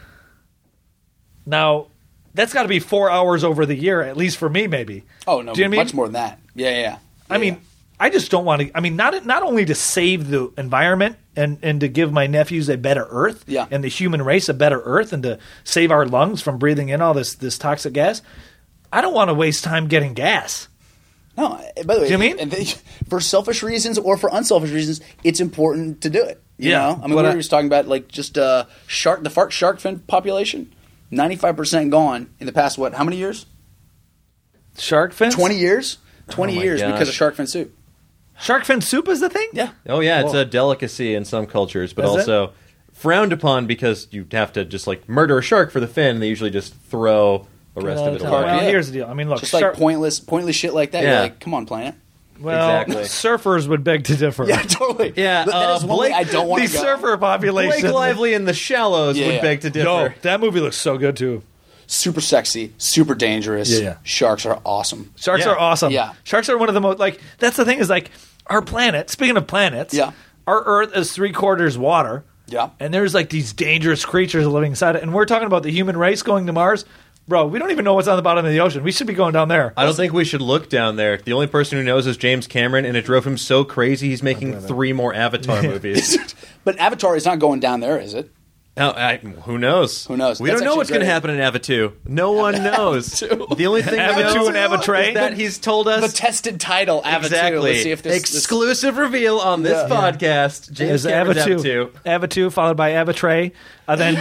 Now, that's got to be 4 hours over the year, at least for me, maybe. Oh no, do you know what I mean? Much more than that. Yeah. I mean, I just don't want to. I mean, not only to save the environment and to give my nephews a better Earth, and the human race a better Earth, and to save our lungs from breathing in all this toxic gas. I don't want to waste time getting gas. No, by the way, do you know what I mean? For selfish reasons or for unselfish reasons, it's important to do it. You know, I mean, we were just talking about like just the shark fin population, 95% gone in the past. How many years? Shark fins? 20 years. 20 years gosh. because of shark fin soup. Shark fin soup is the thing? Yeah. Oh, yeah. It's a delicacy in some cultures, but also frowned upon because you have to just like murder a shark for the fin. They usually just throw the rest of it away. Well, here's the deal. I mean, look. Just like pointless shit like that. Yeah. You're like, come on, planet. Well, exactly. Surfers would beg to differ. Yeah, totally. Yeah, that is one way I don't want to go. The surfer population. Blake Lively in The Shallows would beg to differ. No, that movie looks so good, too. Super sexy, super dangerous. Yeah. Sharks are awesome. Sharks are awesome. Yeah. Sharks are one of the most, like, that's the thing is, like, our planet, speaking of planets, our Earth is 3/4 water. Yeah. And there's, like, these dangerous creatures living inside it. And we're talking about the human race going to Mars. Bro, we don't even know what's on the bottom of the ocean. We should be going down there. I don't think we should look down there. The only person who knows is James Cameron, and it drove him so crazy he's making 3 more Avatar movies. But Avatar is not going down there, is it? Who knows? Who knows? We don't know what's going to happen in Ava 2. No one knows. The only thing Ava 2 and Ava Tray is that he's told us the tested title Ava 2. Let's see if this exclusive reveal on this podcast. James Cameron's Ava 2. Ava 2 followed by Ava Tray, and then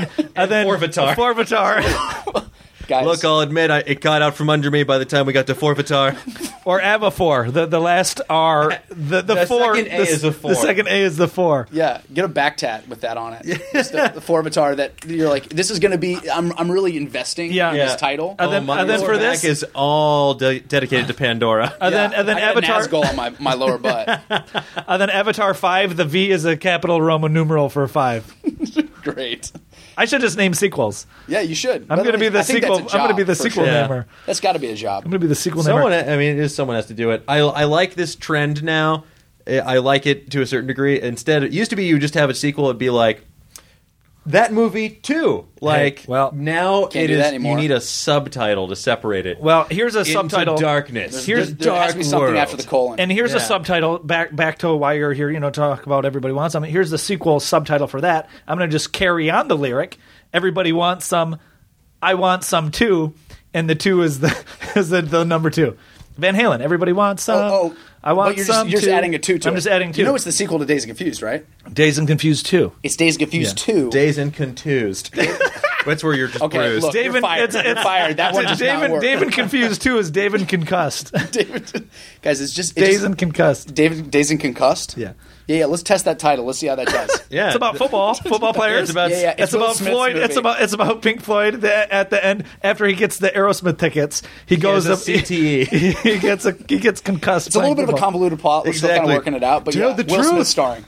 Forvatar. Guys. Look, I'll admit, it got out from under me by the time we got to Forvatar. Or Ava 4. The last R. The 4. Second A is a 4. The second A is the 4. Yeah, get a back tat with that on it. Just the Forvatar that you're like, this is going to be. I'm really investing in this title. And then for this is all dedicated to Pandora. And then Avatar Nazgul on my lower butt. And then Avatar 5. The V is a capital Roman numeral for 5. Great. I should just name sequels. Yeah, you should. I'm going to be the sequel. I'm going to be the sequel namer. That's got to be a job. I'm going to be the sequel namer. Someone has to do it. I like this trend now. I like it to a certain degree. Instead, it used to be you just have a sequel. It'd be like that movie too. Like now it is. You need a subtitle to separate it. Well, here's a subtitle. Darkness. There has to be something after the colon. And here's a subtitle. Back to why you're here. Talk about everybody wants something. Here's the sequel subtitle for that. I'm going to just carry on the lyric. Everybody wants some. I want some too. And the 2 is the number 2. Van Halen. Everybody wants some. I want some. You're just adding a 2 to it. I'm just adding 2. You know it's the sequel to Dazed and Confused, right? Dazed and Confused 2. It's Dazed and Confused 2. Dazed and Contused. That's where you're just bruised. Look, you're fired. You're fired. That one does not work. Dave and Confused 2 is Dave and Concussed. Guys, it's just Dazed and Concussed. Dazed and Concussed? Yeah. Yeah, let's test that title. Let's see how that does. Yeah. It's about football players. It's about Floyd. It's about Pink Floyd. At the end, after he gets the Aerosmith tickets, he goes up CTE. he gets concussed. It's a little bit of a convoluted plot. We're still kind of working it out, but the Will truth. Smith starring.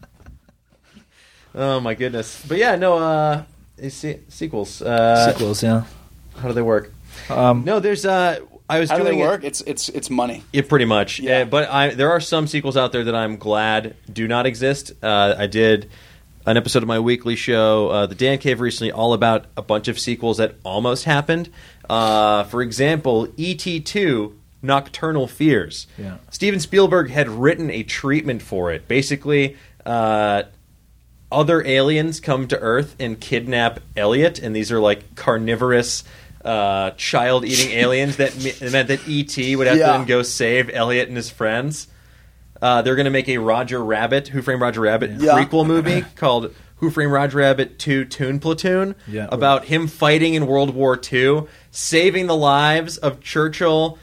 Oh my goodness! But yeah, no sequels. Sequels, yeah. How do they work? No, there's I was How doing do they work? It's money. Yeah, pretty much. Yeah. But there are some sequels out there that I'm glad do not exist. I did an episode of my weekly show, The Dan Cave, recently, all about a bunch of sequels that almost happened. For example, E.T. 2, Nocturnal Fears. Yeah. Steven Spielberg had written a treatment for it. Basically, other aliens come to Earth and kidnap Elliot, and these are like carnivorous child-eating aliens that meant that E.T. would have to then go save Elliot and his friends. They're going to make a Roger Rabbit, Who Framed Roger Rabbit, prequel movie called Who Framed Roger Rabbit 2 Toon Platoon, Yeah. about him fighting in World War II, saving the lives of Churchill,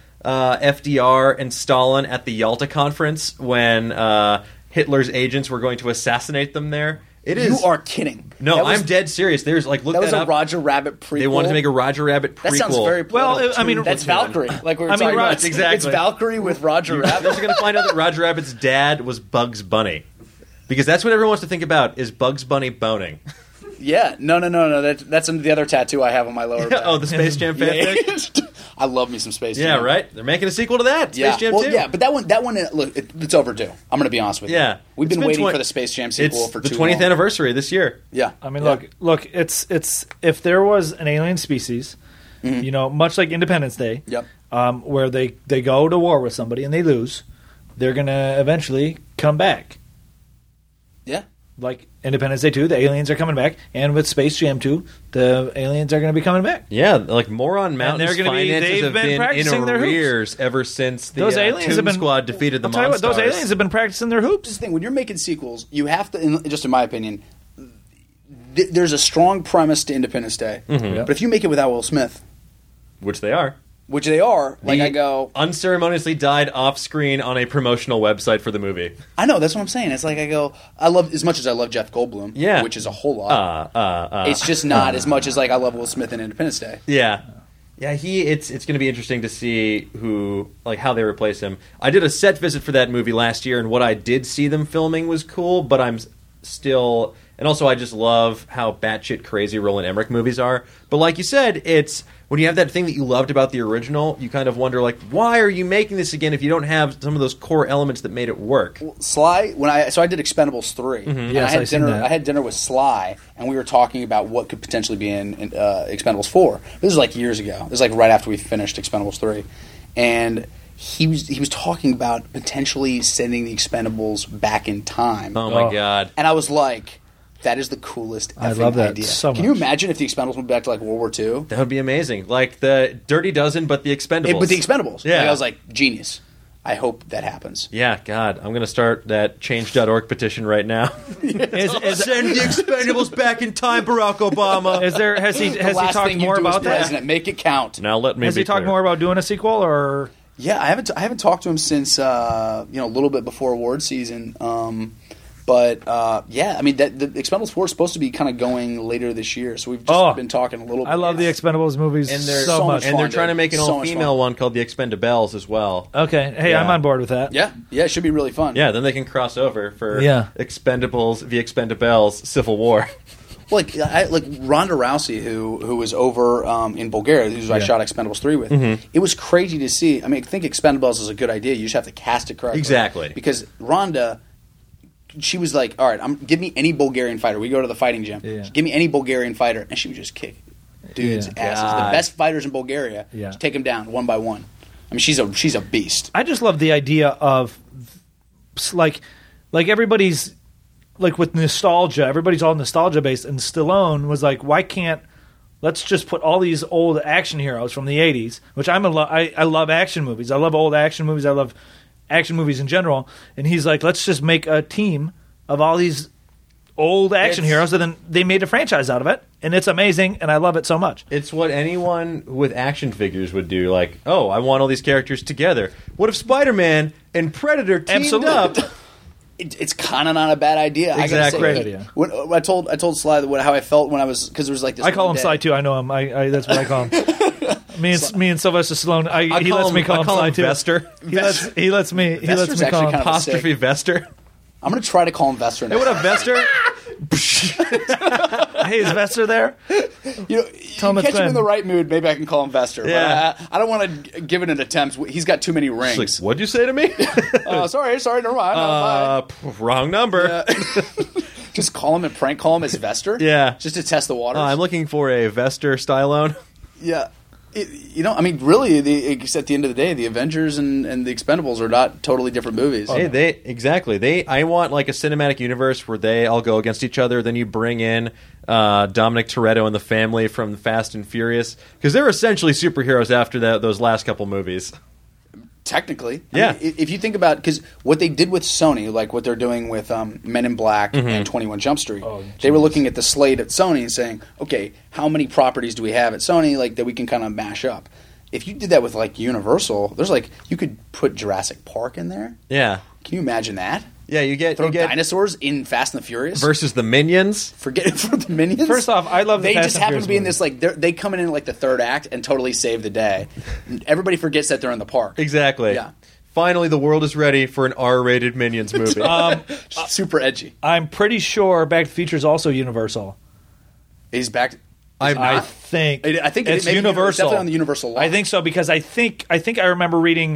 FDR, and Stalin at the Yalta Conference when Hitler's agents were going to assassinate them there. It is. You are kidding. No, That was- I'm dead serious. There's look That was that a up. Roger Rabbit prequel. They wanted to make a Roger Rabbit prequel. That sounds very Well, political. I mean, that's Valkyrie. Like we were I mean, talking right, about. exactly. It's Valkyrie with Roger You're Rabbit. going to find out that Roger Rabbit's dad was Bugs Bunny. Because that's what everyone wants to think about, is Bugs Bunny boning. Yeah, no. That's the other tattoo I have on my lower back. Oh, the Space Jam fanfic? Yeah. I love me some Space Yeah, Jam. right? They're making a sequel to that, Yeah, Space Jam well, 2. yeah, but that one, look, it's overdue. I'm going to be honest with you. Yeah. We've It's been been waiting 20 for the Space Jam sequel It's for the too 20th long. anniversary this year. Yeah, I mean, yeah. look. It's if there was an alien species, you know, much like Independence Day, Yep. where they go to war with somebody and they lose, they're gonna eventually come back. Yeah. Like Independence Day 2, the aliens are coming back, and with Space Jam 2, the aliens are going to be coming back. Yeah, like Moron Mountain's they're gonna be- finances they've have been been in practicing their hoops. arrears ever since the Those aliens Toon have been Squad defeated the I'll tell you what, those Monstars. aliens have been practicing their hoops. This thing, when you're making sequels, you have to, just in my opinion, there's a strong premise to Independence Day. Mm-hmm. Yeah. But if you make it without Will Smith, Which they are. which they are, like He I go, unceremoniously died off screen on a promotional website for the movie. I know, that's what I'm saying. It's like I go, I love, as much as I love Jeff Goldblum, Yeah. which is a whole lot, it's just not as much as like I love Will Smith in Independence Day. Yeah. Yeah, it's going to be interesting to see how they replace him. I did a set visit for that movie last year, and what I did see them filming was cool, but I'm still... And also, I just love how batshit crazy Roland Emmerich movies are. But like you said, it's... When you have that thing that you loved about the original, you kind of wonder, like, why are you making this again if you don't have some of those core elements that made it work? Sly, I did Expendables 3, and Yes, I've seen that. I had dinner with Sly, and we were talking about what could potentially be in Expendables 4. This was like years ago. This was like right after we finished Expendables 3, and he was talking about potentially sending the Expendables back in time. Oh, my Oh. God. And I was like, that is the coolest I effing love that idea. so Can you much. imagine if the Expendables went back to like World War II? That would be amazing. Like the Dirty Dozen, but the Expendables. With the Expendables. Yeah. Like, I was like, genius. I hope that happens. Yeah, God, I'm going to start that change.org petition right now. Send the Expendables back in time, Barack Obama. has he The last talked thing you more do as about that? president, make it count. Now let me Has be he talked clear. more about doing a sequel, or Yeah, I haven't talked to him since a little bit before award season. Yeah, I mean the Expendables 4 is supposed to be kind of going later this year, so we've just been talking a little bit. I love the Expendables movies And they're so so much. much And they're fun, trying to dude. make an So much all-female fun. one called the Expendables as well. Okay, hey, Yeah. I'm on board with that. Yeah, it should be really fun. Yeah, then they can cross over for Yeah. Expendables, the Expendables, Civil War. like Ronda Rousey, who was over in Bulgaria, who I Yeah. shot Expendables 3 with. It was crazy to see. I mean, I think Expendables is a good idea. You just have to cast it correctly. Exactly. Because Ronda, she was like, all right, give me any Bulgarian fighter. We go to the fighting gym. Yeah. Give me any Bulgarian fighter. And she would just kick dudes' Yeah. asses. God. The best fighters in Bulgaria. Yeah. Just take them down one by one. I mean, she's a beast. I just love the idea of like everybody's like with nostalgia. Everybody's all nostalgia based, and Stallone was like, "Why can't let's just put all these old action heroes from the '80s?" Which I love action movies. I love old action movies. I love action movies in general. And he's like, "Let's just make a team of all these old action heroes," and then they made a franchise out of it, and it's amazing, and I love it so much. It's what anyone with action figures would do. Like, oh, I want all these characters together. What if Spider-Man and Predator teamed Absolutely. up? It's kind of not a bad idea. I gotta Exactly. say, Great idea. When, I told Sly how I felt when I was, because there was like this. I call one him day- Sly too. I know him. I that's what I call him. Me and Sylvester Stallone. He lets me call him Sly too. Vester. He lets me Vester's call actually him. kind of Apostrophe Vester. I'm going to try to call him Vester now. Hey, what up, Vester? Hey, is Vester there? You know, Tell him you it's catch him in Glenn. the right mood, maybe I can call him Vester. Yeah. But I don't want to give it an attempt. He's got too many rings. Like, what'd you say to me? Sorry, never mind. Bye. Wrong number. Just call him and prank call him as Vester? Yeah. Just to test the waters? I'm looking for a Vester Stallone. Yeah. I mean, really, at the end of the day, the Avengers and the Expendables are not totally different movies. Hey, I want like a cinematic universe where they all go against each other. Then you bring in Dominic Toretto and the family from Fast and Furious, because they're essentially superheroes after those last couple movies. Technically. Yeah. I mean, if you think about, because what they did with Sony, like what they're doing with Men in Black and 21 Jump Street, they were looking at the slate at Sony and saying, okay, how many properties do we have at Sony like that we can kind of mash up? If you did that with like Universal, there's like, you could put Jurassic Park in there. Yeah. Can you imagine that? Yeah, you get dinosaurs in Fast and the Furious versus the Minions. Forget it for the Minions. First off, I love the they Fast just and happen to be in Furious this like they come in like the third act and totally save the day. Everybody forgets that they're in the park. Exactly. Yeah. Finally, the world is ready for an R-rated Minions movie. Super edgy. I'm pretty sure Back to the Future is also Universal. He's back. I think it's Universal. It's definitely on the Universal line. I think so because I think I remember reading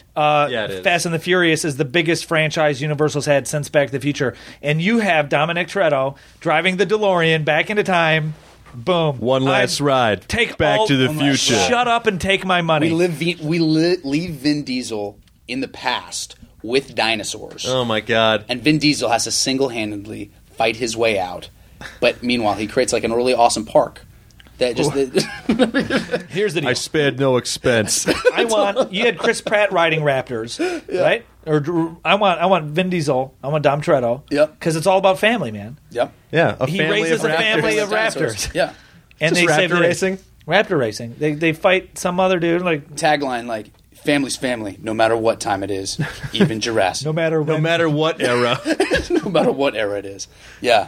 it is. Fast and the Furious is the biggest franchise Universal's had since Back to the Future, and you have Dominic Toretto driving the DeLorean back into time. Boom! One last ride. Take Back to the Future. Shut up and take my money. We leave Vin Diesel in the past with dinosaurs. Oh my God! And Vin Diesel has to single-handedly fight his way out. But meanwhile, he creates like an really awesome park. That just Here's the deal. I spared no expense. You had Chris Pratt riding Raptors, right? Or I want Vin Diesel. I want Dom Toretto. Yep. Because it's all about family, man. Yep. Yeah, He raises a family of Dinosaurs. raptors. Yeah. And Just they save raptor the day. racing? Raptor racing. They fight some other dude like Tagline like family's family, no matter what time it is, even Jurassic. no matter No matter what era. No matter what era it is. Yeah.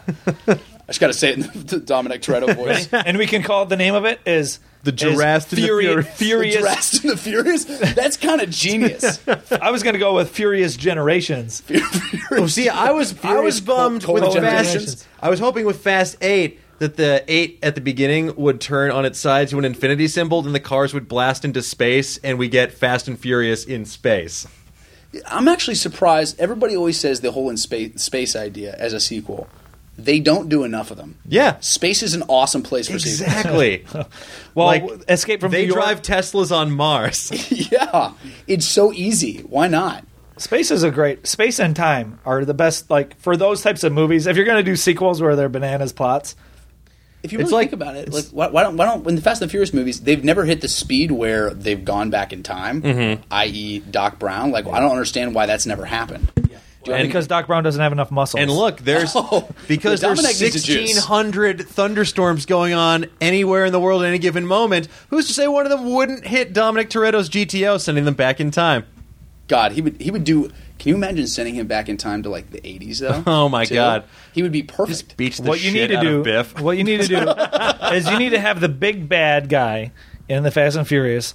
I just got to say it in the Dominic Toretto voice. and we can call the name of it is The Jurassic and the Furious. Furious. Jurassic and the Furious? That's kind of genius. I was going to go with Furious Generations. Oh, see, I was bummed Total with Generations. Fast. I was hoping with Fast 8 that the 8 at the beginning would turn on its side to an infinity symbol, and the cars would blast into space, and we get Fast and Furious in space. I'm actually surprised. Everybody always says the whole space idea as a sequel. They don't do enough of them. Yeah. Space is an awesome place for sequels. Exactly. Well, Like, Escape from they New York. drive Teslas on Mars. Yeah. It's so easy. Why not? Space is a great. Space and time are the best. Like for those types of movies, if you're going to do sequels where they're bananas plots, If you It's really like- think about it, like why don't in the Fast and Furious movies, they've never hit the speed where they've gone back in time, i.e. Doc Brown. Like I don't understand why that's never happened. because Doc Brown doesn't have enough muscles. And look, there's because Yeah, there's Dominic needs a juice. 1,600 thunderstorms going on anywhere in the world at any given moment. Who's to say one of them wouldn't hit Dominic Toretto's GTO, sending them back in time? God, he would do. Can you imagine sending him back in time to like the 80s though? Oh, my too? God. He would be perfect. Beats the what you shit need to out do, of Biff. what you need to do, is you need to have the big bad guy in the Fast and Furious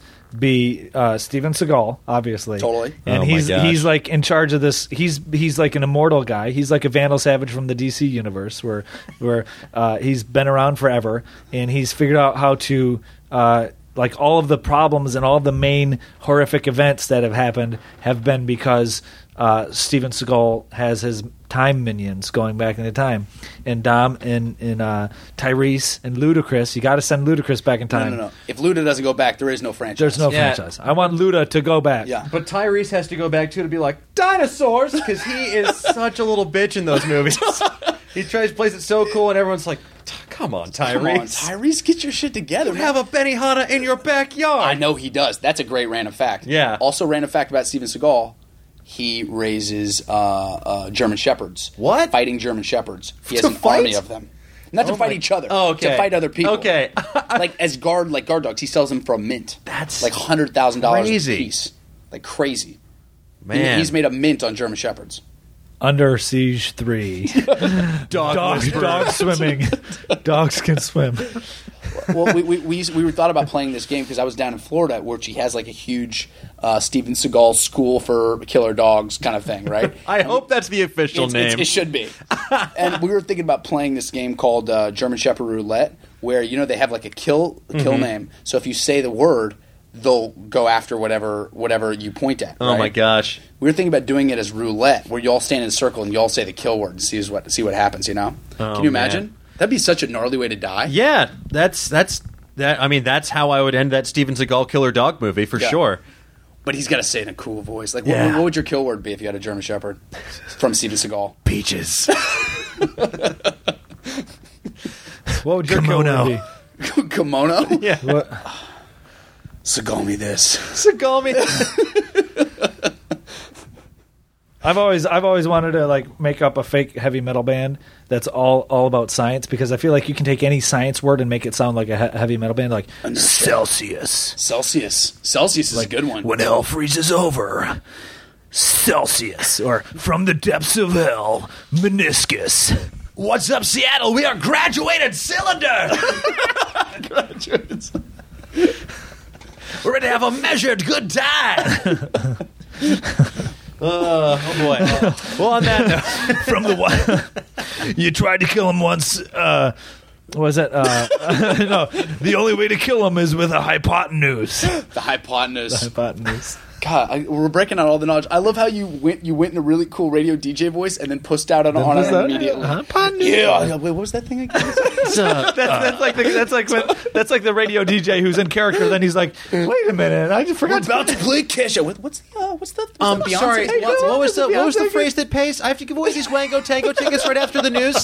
be Steven Seagal, obviously. Totally. And Oh my he's gosh. like in charge of this. He's like an immortal guy. He's like a Vandal Savage from the DC universe, where he's been around forever, and he's figured out how to. Like all of the problems and all of the main horrific events that have happened have been because Steven Seagal has his time minions going back into time, and Dom and Tyrese and Ludacris. You got to send Ludacris back in time. No. If Luda doesn't go back, there is no franchise. There's no Yeah. franchise. I want Luda to go back. Yeah. But Tyrese has to go back too to be like dinosaurs because he is such a little bitch in those movies. He plays it so cool, and everyone's like, "Come on, Tyrese! Come on, Tyrese, get your shit together. You man. have a Benihana in your backyard." I know he does. That's a great random fact. Yeah. Also, random fact about Steven Seagal: he raises German shepherds. What? Fighting German shepherds. He has To an fight? army of them. Not to fight each other. Oh, okay. To fight other people. Okay. like guard dogs. He sells them for a mint. That's like $100,000 a crazy. piece. Like crazy. Man. He's made a mint on German shepherds. Under Siege 3. Dogs swimming. Dogs can swim. Well, we thought about playing this game because I was down in Florida, where she has like a huge Steven Seagal school for killer dogs kind of thing, right? I hope that's the official name. It should be. And we were thinking about playing this game called German Shepherd Roulette, where they have like a kill name. So if you say the word, they'll go after whatever you point at. Oh right? my gosh! We were thinking about doing it as roulette, where you all stand in a circle and you all say the kill word and see what happens. Oh, Can you imagine? man. That'd be such a gnarly way to die. Yeah, that's that. I mean, that's how I would end that Steven Seagal killer dog movie for Yeah. sure. But he's got to say it in a cool voice. Like, Yeah. what would your kill word be if you had a German Shepherd from Steven Seagal? Peaches. What would your Kimono. kimono be? Kimono? Yeah. What? Seagal me this. Seagal me. I've always wanted to like make up a fake heavy metal band that's all about science, because I feel like you can take any science word and make it sound like a heavy metal band, like Celsius. Celsius is a good one. When hell freezes over, Celsius, or from the depths of hell, meniscus. What's up, Seattle? We are Graduated Cylinder. We're ready to have a measured good time. Oh boy. Well, on that note, From the one you tried to kill him once. What was that? No, the only way to kill him is with a hypotenuse. The hypotenuse. Hypotenuse. God, we're breaking out all the knowledge. I love how you went in a really cool radio DJ voice and then pushed out on it immediately. Yeah. Wait, what was that thing again? That's like the radio DJ who's in character. Then he's like, "Wait a minute, I just We're forgot about to play Kesha. What's the Beyonce? sorry. thing? What was the phrase that pays? I have to give away these Wango Tango tickets right after the news.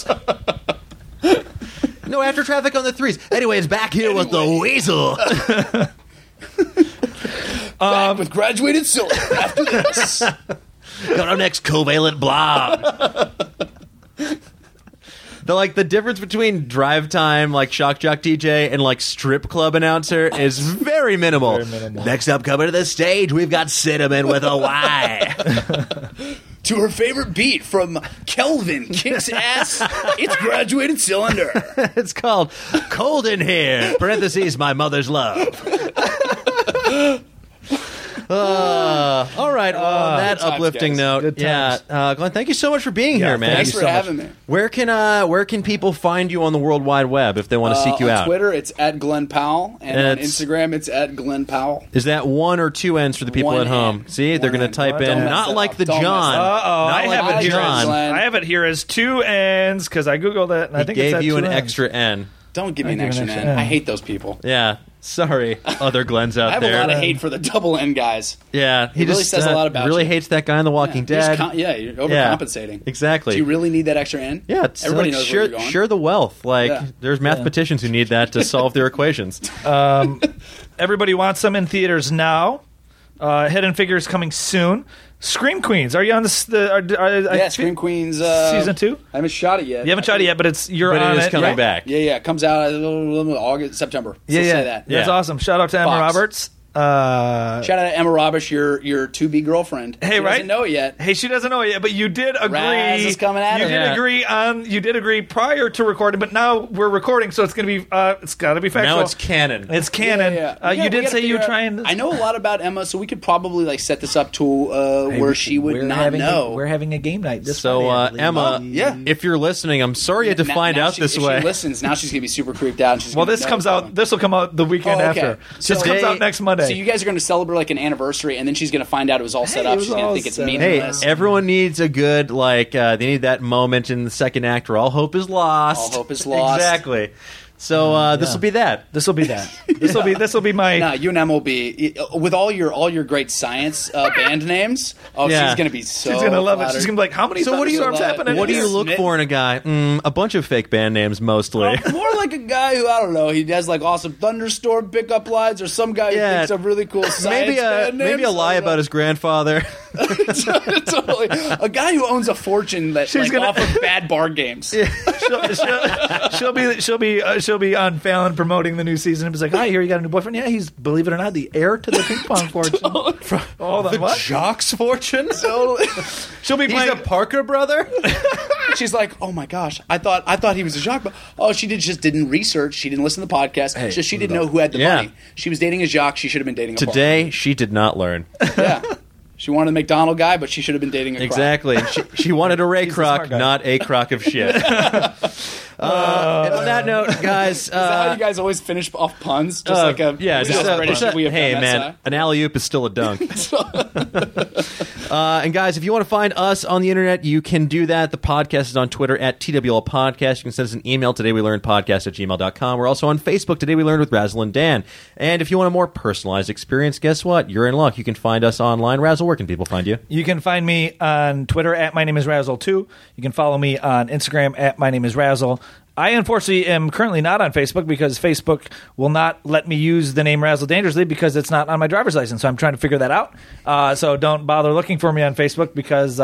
No, after traffic on the 3s. Anyway, it's back here with the Weasel. Back with Graduated Silver after this. Got our next covalent blob. The difference between drive time, like shock jock DJ, and like strip club announcer is very minimal. Next up, coming to the stage, we've got Cinnamon with a Y. To her favorite beat from Kelvin Kicks Ass, it's Graduated Cylinder. It's called Cold in Here, parentheses, my mother's love. All right. Well, on that good times, uplifting guys. note, Good times. Glenn, thank you so much for being here, man. Thanks for having me. Where can people find you on the World Wide Web if they want to seek you on out? Twitter, it's at Glenn Powell, and on It's- Instagram, it's at Glenn Powell. Is that 1 or 2 N's for the people One at home? N. See, they're One going to N. type Don't in mess not that like up. the Don't mess John. that up. Uh-oh, Not I like have the it here. John. Glenn. I have it here as 2 N's because I googled it and I He think it's gave at you 2 an N's. extra N. Don't give me an Don't give extra me an N. extra N. I hate those people. Yeah. Sorry, other Glens out I have there. a lot of hate for the double N guys. Yeah, he really just says a lot about really you. hates that guy in The Walking You're Dead. just you're overcompensating. Exactly. Do you really need that extra N? Yeah, it's Everybody like knows share, where you're going. share the wealth. Like, Yeah. there's mathematicians who need that to solve their equations. Everybody wants them in theaters now. Hidden Figures coming soon. Scream Queens. Are you on this? Scream Queens season 2. I haven't shot it yet. You haven't shot it yet, but you're But on it is coming right? back. Yeah, it comes out August, September. Yeah, Let's yeah. say that. That's Yeah. awesome. Shout out to Emma Fox. Roberts. Shout out to Emma Roberts, your to-be girlfriend. Hey, she right? doesn't know it yet. Hey, she doesn't know it yet, but you did agree. Raz is coming at you her. did Yeah. agree you did agree prior to recording, but now we're recording, so it's gonna be it's got to be factual. Now it's canon. It's canon. Yeah. You did say you were trying. I know a lot about Emma, so we could probably set this up to where she would not know. We're having a game night this So, Friday, I believe. Emma, yeah. if you're listening, I'm sorry you had to find out this if way. She listens. Now she's gonna be super creeped out. And she's Well, gonna this know comes what's out. going This will come out the weekend on. Oh, okay. after. So This comes out next Monday. So you guys are going to celebrate an anniversary, and then she's going to find out it was all set Hey, it up. was She's going to all think it's set up. Hey, meaningless. everyone needs a good they need that moment in the second act where all hope is lost. All hope is lost. Exactly. So this will be that. This will be that. This will be my. Nah, you and Emma will be with all your great science band names. Oh, Yeah. she's going to be so. She's gonna love it. flattered. She's gonna be like, "How many So what do you- thunderstorms love it. happening? What do here?" you look for in a guy? A bunch of fake band names, mostly. More like a guy who, I don't know, he has awesome thunderstorm pickup lines, or some guy who Yeah. thinks of really cool science band names. maybe a lie I don't about know. his grandfather. Totally. A guy who owns a fortune that off of bad bar games. she'll be on Fallon promoting the new season. It's like, "Hi, here you got a new boyfriend." Yeah, he's, believe it or not, the heir to the ping pong fortune. Hold on, what? Jock's fortune. Totally. She'll be He's playing. a Parker brother. She's like, "Oh my gosh, I thought he was a jock, but she didn't research. She didn't listen to the podcast. She didn't know who had the Yeah. money. She was dating a jock. She should have been dating a Today, she did not learn. Parker. Yeah, she wanted a McDonald guy, but she should have been dating a Croc. Exactly. She wanted a Ray He's a smart Kroc, guy. not a crock of shit. And on that note, guys. Is that how you guys always finish off puns? Just like a British. We have hey done man, that, an alley oop is still a dunk. And guys, if you want to find us on the internet, you can do that. The podcast is on Twitter at TWL Podcast. You can send us an email, todayWeLearnedPodcast@gmail.com. We're also on Facebook, Today We Learned with Razzle and Dan. And if you want a more personalized experience, guess what? You're in luck. You can find us online. Razzle, where can people find you? You can find me on Twitter at my name is Razzle2. You can follow me on Instagram at my name is Razzle. I unfortunately am currently not on Facebook because Facebook will not let me use the name Razzle Dangerously because it's not on my driver's license. So I'm trying to figure that out. So don't bother looking for me on Facebook because,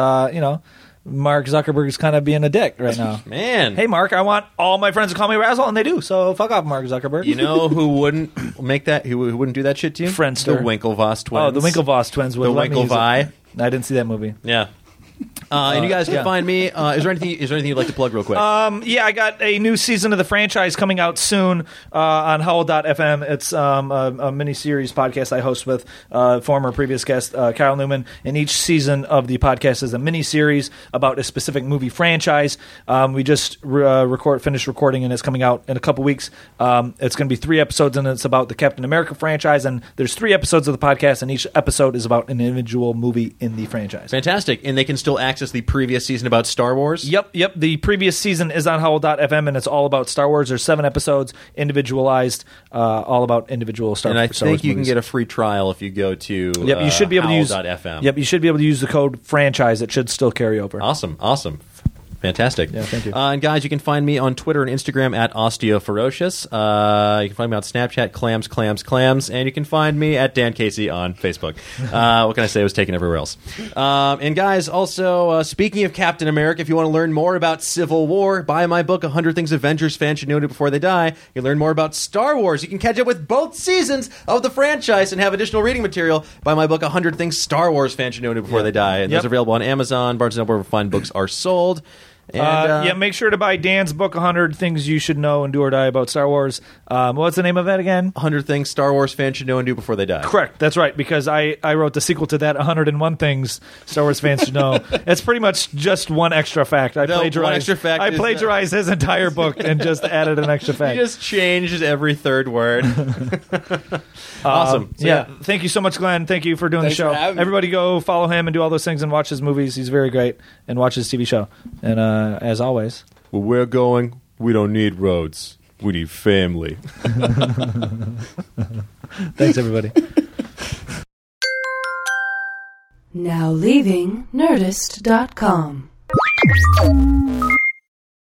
Mark Zuckerberg is kind of being a dick right now. Man. Hey, Mark, I want all my friends to call me Razzle, and they do. So fuck off, Mark Zuckerberg. You know who wouldn't make that? Who wouldn't do that shit to you? Friendster. The Winklevoss twins. Oh, the Winklevoss twins would The let me use it. Winklevi. I didn't see that movie. Yeah. And you guys can find me. Is there anything you'd like to plug real quick? Yeah, I got a new season of the franchise coming out soon on Howl.fm. It's a mini-series podcast I host with former previous guest Kyle Newman, and each season of the podcast is a mini-series about a specific movie franchise. We just finished recording, and it's coming out in a couple weeks. It's going to be 3 episodes, and it's about the Captain America franchise, and there's 3 episodes of the podcast, and each episode is about an individual movie in the franchise. Fantastic. And they can still access the previous season about Star Wars? Yep. The previous season is on Howl.fm, and it's all about Star Wars. There's 7 episodes, individualized, all about individual Star Wars. And I think you can get a free trial if you go to you should be able to use Howl.fm. Yep, you should be able to use the code franchise. It should still carry over. Awesome. Fantastic. Yeah, thank you. And guys, you can find me on Twitter and Instagram at OsteoFerocious. You can find me on Snapchat, clams, and you can find me at Dan Casey on Facebook. What can I say? I was taken everywhere else. And guys, also, speaking of Captain America, if you want to learn more about Civil War, buy my book, 100 Things Avengers Fans Should Know Before They Die. You can learn more about Star Wars. You can catch up with both seasons of the franchise and have additional reading material. Buy my book, 100 Things Star Wars Fans Should Know Before They Die. And those are available on Amazon, Barnes & Noble, where fine books are sold. And, make sure to buy Dan's book, 100 Things You Should Know and Do or Die About Star Wars. What's the name of that again? 100 Things Star Wars Fans Should Know and Do Before They Die. Correct. That's right, because I wrote the sequel to that, 101 Things Star Wars Fans Should Know. It's pretty much just one extra fact. I plagiarized his entire book and just added an extra fact. He just changed every third word. Awesome. So, thank you so much, Glenn. Thank you for doing the show. Everybody go follow him and do all those things and watch his movies. He's very great. And watch his TV show. And as always, where we're going, we don't need roads. We need family. Thanks, everybody. Now leaving Nerdist.com.